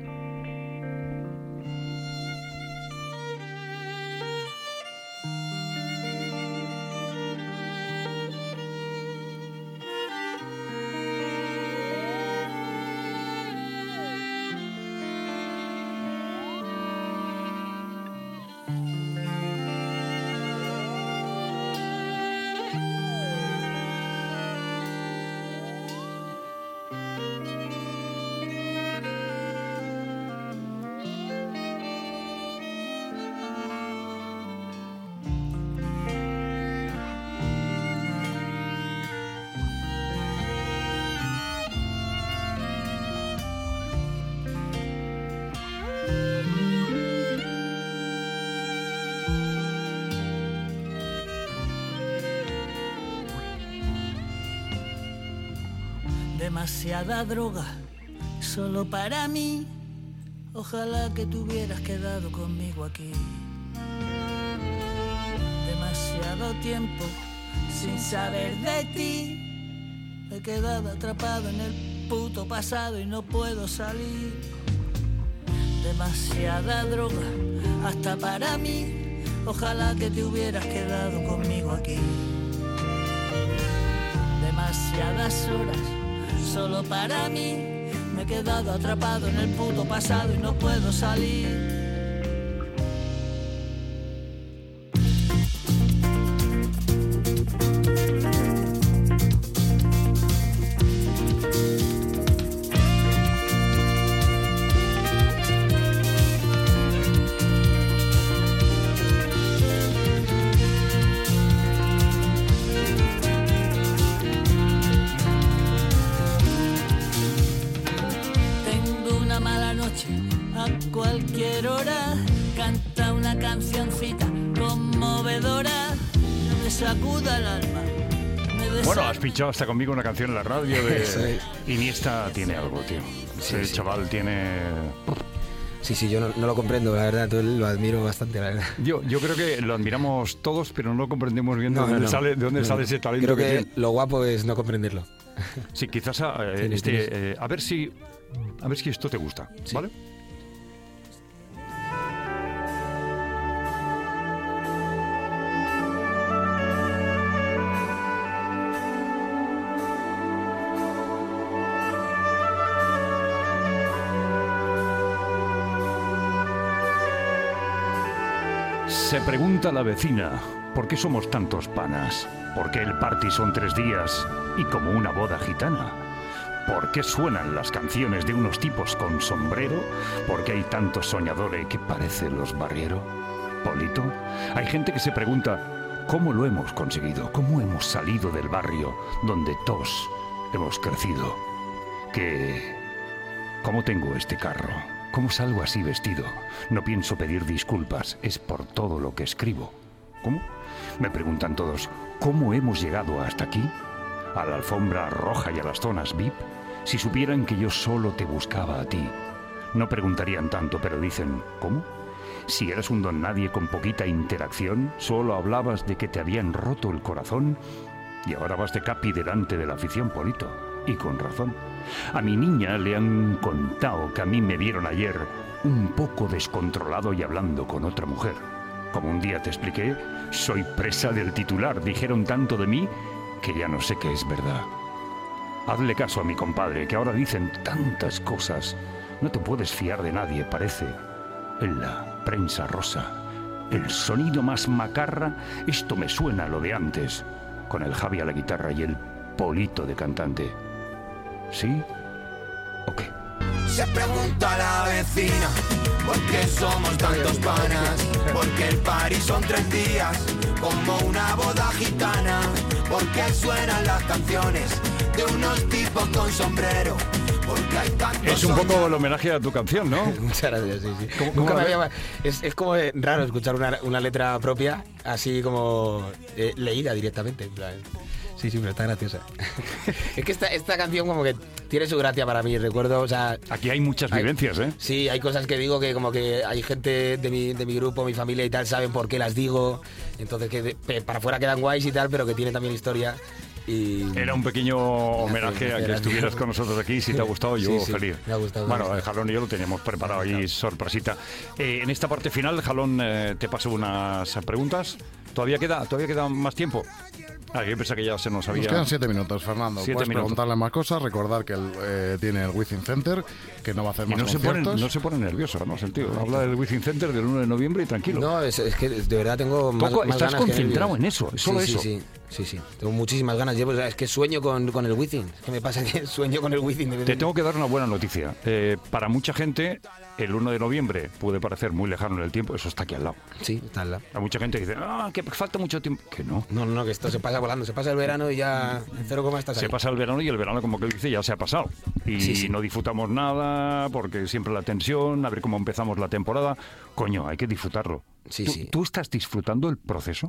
Demasiada droga, solo para mí. Ojalá que te hubieras quedado conmigo aquí. Demasiado tiempo sin saber de ti. Me he quedado atrapado en el puto pasado y no puedo salir. Demasiada droga, hasta para mí. Ojalá que te hubieras quedado conmigo aquí. Demasiadas horas solo para mí, me he quedado atrapado en el puto pasado y no puedo salir. Cualquier hora canta una cancioncita conmovedora que me sacuda el alma. Bueno, has pinchado hasta conmigo una canción en la radio de Iniesta. Tiene algo, tío. Ese chaval tiene... Sí, yo no lo comprendo, la verdad, lo admiro bastante, la verdad. Yo creo que lo admiramos todos, pero no comprendemos bien de dónde sale ese talento. Creo que lo guapo es no comprenderlo. Sí, quizás a ver si esto te gusta, sí. ¿Vale? Se pregunta la vecina, ¿por qué somos tantos panas? ¿Por qué el party son 3 días y como una boda gitana? ¿Por qué suenan las canciones de unos tipos con sombrero? ¿Por qué hay tantos soñadores que parecen los barrieros? Polito, hay gente que se pregunta ¿cómo lo hemos conseguido? ¿Cómo hemos salido del barrio donde todos hemos crecido? ¿Cómo tengo este carro? ¿Cómo salgo así vestido? No pienso pedir disculpas, es por todo lo que escribo. ¿Cómo? Me preguntan todos, ¿cómo hemos llegado hasta aquí? A la alfombra roja y a las zonas VIP. Si supieran que yo solo te buscaba a ti, no preguntarían tanto, pero dicen, ¿cómo? Si eras un don nadie con poquita interacción, solo hablabas de que te habían roto el corazón y ahora vas de capi delante de la afición, Polito. Y con razón. A mi niña le han contado que a mí me vieron ayer un poco descontrolado y hablando con otra mujer. Como un día te expliqué, soy presa del titular. Dijeron tanto de mí que ya no sé qué es verdad. Hazle caso a mi compadre, que ahora dicen tantas cosas. No te puedes fiar de nadie, parece. En la prensa rosa, el sonido más macarra, esto me suena a lo de antes, con el Javi a la guitarra y el Polito de cantante. ¿Sí? ¿O qué? Se pregunta a la vecina por qué somos tantos panas, porque el party son 3 días como una boda gitana, porque suenan las canciones de unos tipos con sombrero, porque hay tantos. Es un poco el homenaje a tu canción, ¿no? Muchas gracias, sí, sí. ¿Cómo Es como raro escuchar una letra propia así como leída directamente, en plan. Sí, pero está graciosa. Es que esta canción como que tiene su gracia para mí, recuerdo, o sea... Aquí hay muchas vivencias, ¿eh? Sí, hay cosas que digo que como que hay gente de mi grupo, mi familia y tal, saben por qué las digo, entonces que para afuera quedan guays y tal, pero que tiene también historia. Y... Era un pequeño homenaje a que estuvieras con nosotros aquí. Si te ha gustado, yo sí, feliz. Me ha gustado. Bueno, Jalón y yo lo teníamos preparado ahí, sorpresita. En esta parte final, Jalón, te paso unas preguntas. ¿Todavía queda más tiempo? Yo pensé que ya se nos había... Nos quedan 7 minutos, Fernando. Puedes preguntarle más cosas. Recordar que tiene el Within Center, que no va a hacer más conciertos. No se pone nervioso, además, el tío. Habla del Within Center del 1 de noviembre y tranquilo. No, es que de verdad tengo más estás ganas concentrado en eso, solo eso. Sí. Tengo muchísimas ganas. Es que sueño con el Within. Es que me pasa que sueño con el Within. Te tengo que dar una buena noticia. Para mucha gente, el 1 de noviembre puede parecer muy lejano en el tiempo. Eso está aquí al lado. Sí, está al lado. Hay mucha gente que dice, que falta mucho tiempo. Que no. No, que esto se pasa volando. Se pasa el verano y ya en 0, estás ahí. Se pasa el verano y el verano, como que dice, ya se ha pasado. Y no disfrutamos nada porque siempre la tensión, a ver cómo empezamos la temporada. Coño, hay que disfrutarlo. ¿Tú estás disfrutando el proceso?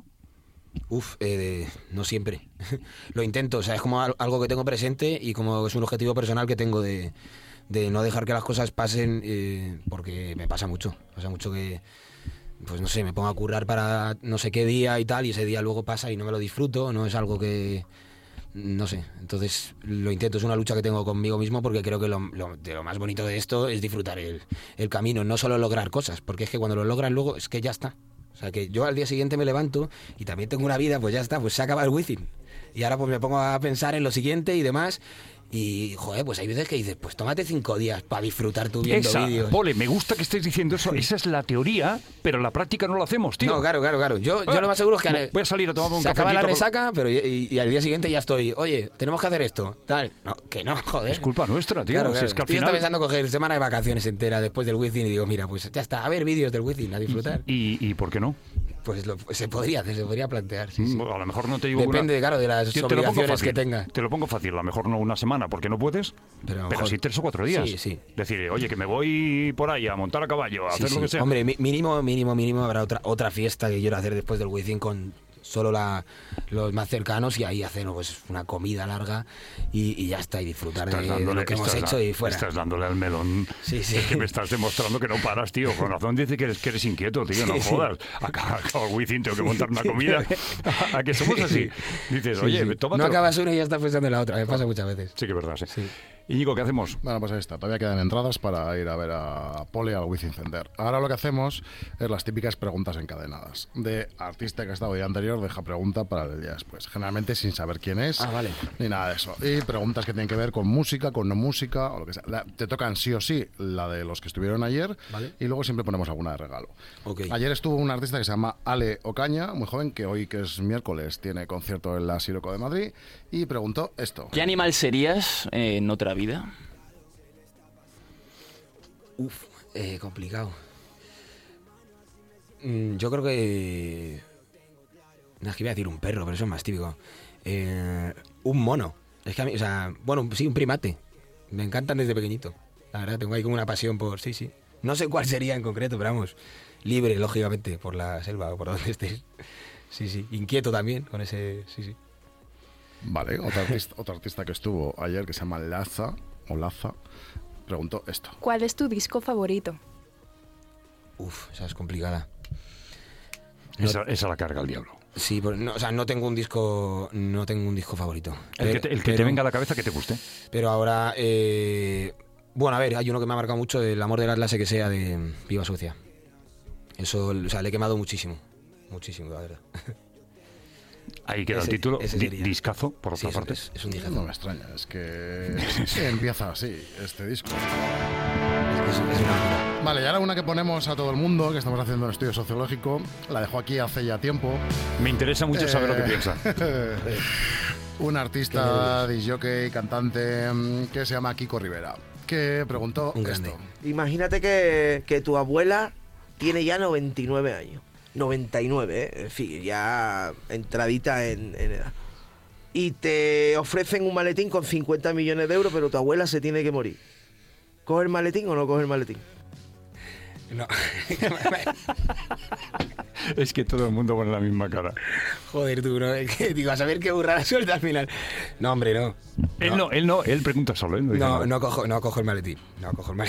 No siempre. Lo intento, o sea, es como algo que tengo presente y como es un objetivo personal que tengo de no dejar que las cosas pasen, porque me pasa mucho que, pues no sé, me pongo a currar para no sé qué día y tal, y ese día luego pasa y no me lo disfruto, no es algo que... No sé, entonces lo intento, es una lucha que tengo conmigo mismo porque creo que lo más bonito de esto es disfrutar el camino, no solo lograr cosas, porque es que cuando lo logras luego es que ya está. O sea, que yo al día siguiente me levanto y también tengo una vida, pues ya está, pues se acaba el Within. Y ahora pues me pongo a pensar en lo siguiente y demás. Y, joder, pues hay veces que dices, pues tómate 5 días para disfrutar tú viendo vídeos. Pole, me gusta que estés diciendo eso. Esa es la teoría, pero la práctica no lo hacemos, tío. No, claro. Yo lo más seguro es que... Voy a salir a tomar un café. Se acaba la resaca, pero y al día siguiente ya estoy, oye, tenemos que hacer esto, tal. No, que no, joder. Es culpa nuestra, tío. Claro. Si es que al Yo final... estaba pensando coger semana de vacaciones entera después del Within y digo, mira, pues ya está, a ver vídeos del Within, a disfrutar. ¿Y por qué no? Pues se podría plantear. Sí. A lo mejor no te digo Depende, claro, de las obligaciones que tenga. Te lo pongo fácil, a lo mejor no una semana porque no puedes, pero sí 3 o 4 días. Sí. Decir, oye, que me voy por ahí a montar a caballo, a hacer lo que sea. Hombre, mínimo habrá otra fiesta que quiero hacer después del Within con solo los más cercanos y ahí hacer pues una comida larga y ya está, y disfrutar de lo que hemos hecho y fuera. Estás dándole al melón. Sí. Es que me estás demostrando que no paras, tío. Con razón dice que eres inquieto, tío, no jodas. Acabo el Within, tengo que montar una comida. ¿A que somos así? Dices, oye, tómate. No acabas una y ya estás pensando en la otra, me pasa muchas veces. Sí que es verdad, sí. Íñigo, ¿qué hacemos? Bueno, pues ahí está. Todavía quedan entradas para ir a ver a Pole al Within Center. Ahora lo que hacemos es las típicas preguntas encadenadas. De artista que ha estado el día anterior, deja pregunta para el día después. Generalmente sin saber quién es, vale, ni nada de eso. Y preguntas que tienen que ver con música, con no música, o lo que sea. Te tocan sí o sí la de los que estuvieron ayer, ¿vale? Y luego siempre ponemos alguna de regalo. Okay. Ayer estuvo un artista que se llama Ale Ocaña, muy joven, que hoy, que es miércoles, tiene concierto en la Siroco de Madrid, y preguntó esto. ¿Qué animal serías en otra la vida? Complicado. Yo creo que... No, es que iba a decir un perro, pero eso es más típico. Un mono. Es que a mí, o sea, bueno, sí, un primate. Me encantan desde pequeñito. La verdad, tengo ahí como una pasión por... Sí. No sé cuál sería en concreto, pero vamos, libre, lógicamente, por la selva o por donde estés. Sí. Inquieto también con ese... Sí. Vale, otro artista que estuvo ayer, que se llama Laza, preguntó esto. ¿Cuál es tu disco favorito? Esa es complicada. Esa la carga el diablo. Sí, no tengo un disco favorito. El que te venga a la cabeza que te guste. Pero ahora, bueno, a ver, hay uno que me ha marcado mucho, El amor de la clase que sea, de Viva Suecia. Eso, o sea, le he quemado muchísimo, la verdad. Ahí queda el título, discazo, por otra parte. Es un discazo. No me extraña, es que empieza así, este disco. Es una locura. Vale, y ahora una que ponemos a todo el mundo, que estamos haciendo un estudio sociológico, la dejo aquí hace ya tiempo. Me interesa mucho saber lo que piensa. Un artista, disc-jockey, cantante, que se llama Kiko Rivera, que preguntó esto. Imagínate que tu abuela tiene ya 99 años. 99, en fin, ya entradita en edad. Y te ofrecen un maletín con 50 millones de euros, pero tu abuela se tiene que morir. ¿Coge el maletín o no coge el maletín? No. Es que todo el mundo pone la misma cara. Joder, tú, ¿no? Digo, a saber qué burrada suelta al final. No, hombre, no. Él pregunta solo. No cojo el maletín. No.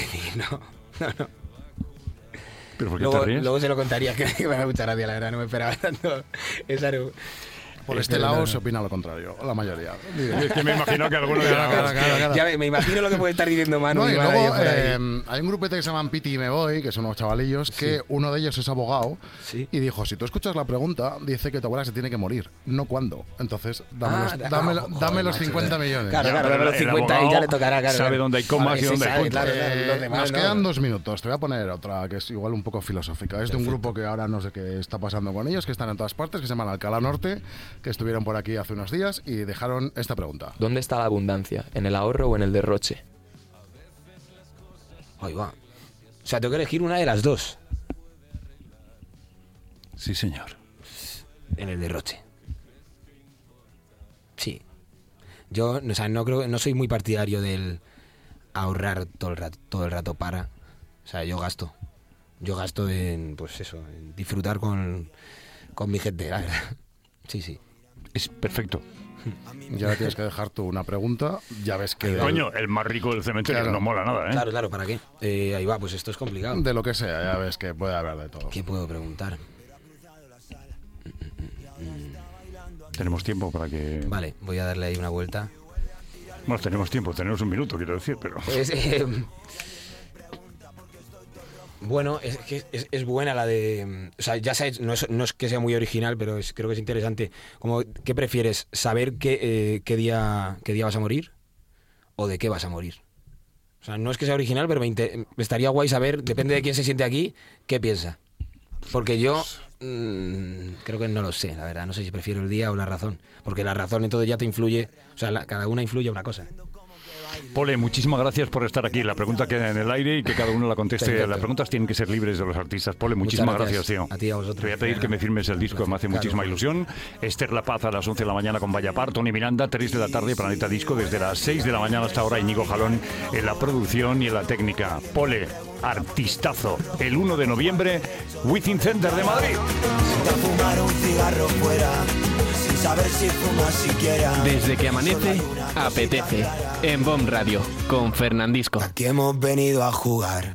¿Pero por qué te ríes? Luego se lo contaría, que me da mucha gracia, la verdad, no me esperaba tanto. Por este lado se opina lo contrario, la mayoría. Es que me imagino que alguno dirá... Ya me imagino lo que puede estar diciendo Manu. No, y luego hay un grupete que se llaman Piti y Me Voy, que son unos chavalillos, que uno de ellos es abogado, y dijo, si tú escuchas la pregunta, dice que tu abuela se tiene que morir, no cuándo. Entonces, dame los 50 millones. Claro, dame los 50 y ya le tocará. Claro, sabe dónde hay comas y dónde hay puntos. Nos quedan 2 minutos, te voy a poner otra que es igual un poco filosófica. Es de un grupo que ahora no sé qué está pasando con ellos, que están en todas partes, que se llaman Alcalá Norte, que estuvieron por aquí hace unos días y dejaron esta pregunta. ¿Dónde está la abundancia? ¿En el ahorro o en el derroche? Ahí va. O sea, tengo que elegir una de las dos. Sí, señor. En el derroche. Sí. Yo, o sea, no soy muy partidario del ahorrar todo el rato para. O sea, yo gasto en, pues eso, en disfrutar con mi gente, la verdad. Sí. Es perfecto. Ya tienes que dejar tú una pregunta. Ya ves que... Coño, el más rico del cementerio no mola nada, ¿eh? Claro, ¿para qué? Ahí va, pues esto es complicado. De lo que sea, ya ves que puede haber de todo. ¿Qué puedo preguntar? Tenemos tiempo para que... Vale, voy a darle ahí una vuelta. Bueno, tenemos tiempo, tenemos un minuto, quiero decir, pero... Bueno, es buena la de... O sea, ya sabes, no es que sea muy original, pero creo que es interesante. Como, ¿qué prefieres? ¿Saber qué día vas a morir? ¿O de qué vas a morir? O sea, no es que sea original, pero me estaría guay saber, depende de quién se siente aquí, qué piensa. Porque yo creo que no lo sé, la verdad. No sé si prefiero el día o la razón. Porque la razón entonces ya te influye... O sea, cada una influye a una cosa. Pole, muchísimas gracias por estar aquí. La pregunta queda en el aire y que cada uno la conteste. Perfecto. Las preguntas tienen que ser libres de los artistas. Pole, muchísimas gracias, tío. A ti, a vosotros. Te voy a pedir que me firmes el disco, me hace muchísima ilusión. Esther La Paz a las 11 de la mañana con Vallapar, Tony Miranda, 3 de la tarde, Planeta Disco, desde las 6 de la mañana hasta ahora, Íñigo Jalón en la producción y en la técnica. Pole, artistazo. El 1 de noviembre, Within Center de Madrid. Fumar un cigarro fuera, sin saber si fumas siquiera. Desde que amanece, apetece. En BOM Radio, con Fernandisco. Aquí hemos venido a jugar.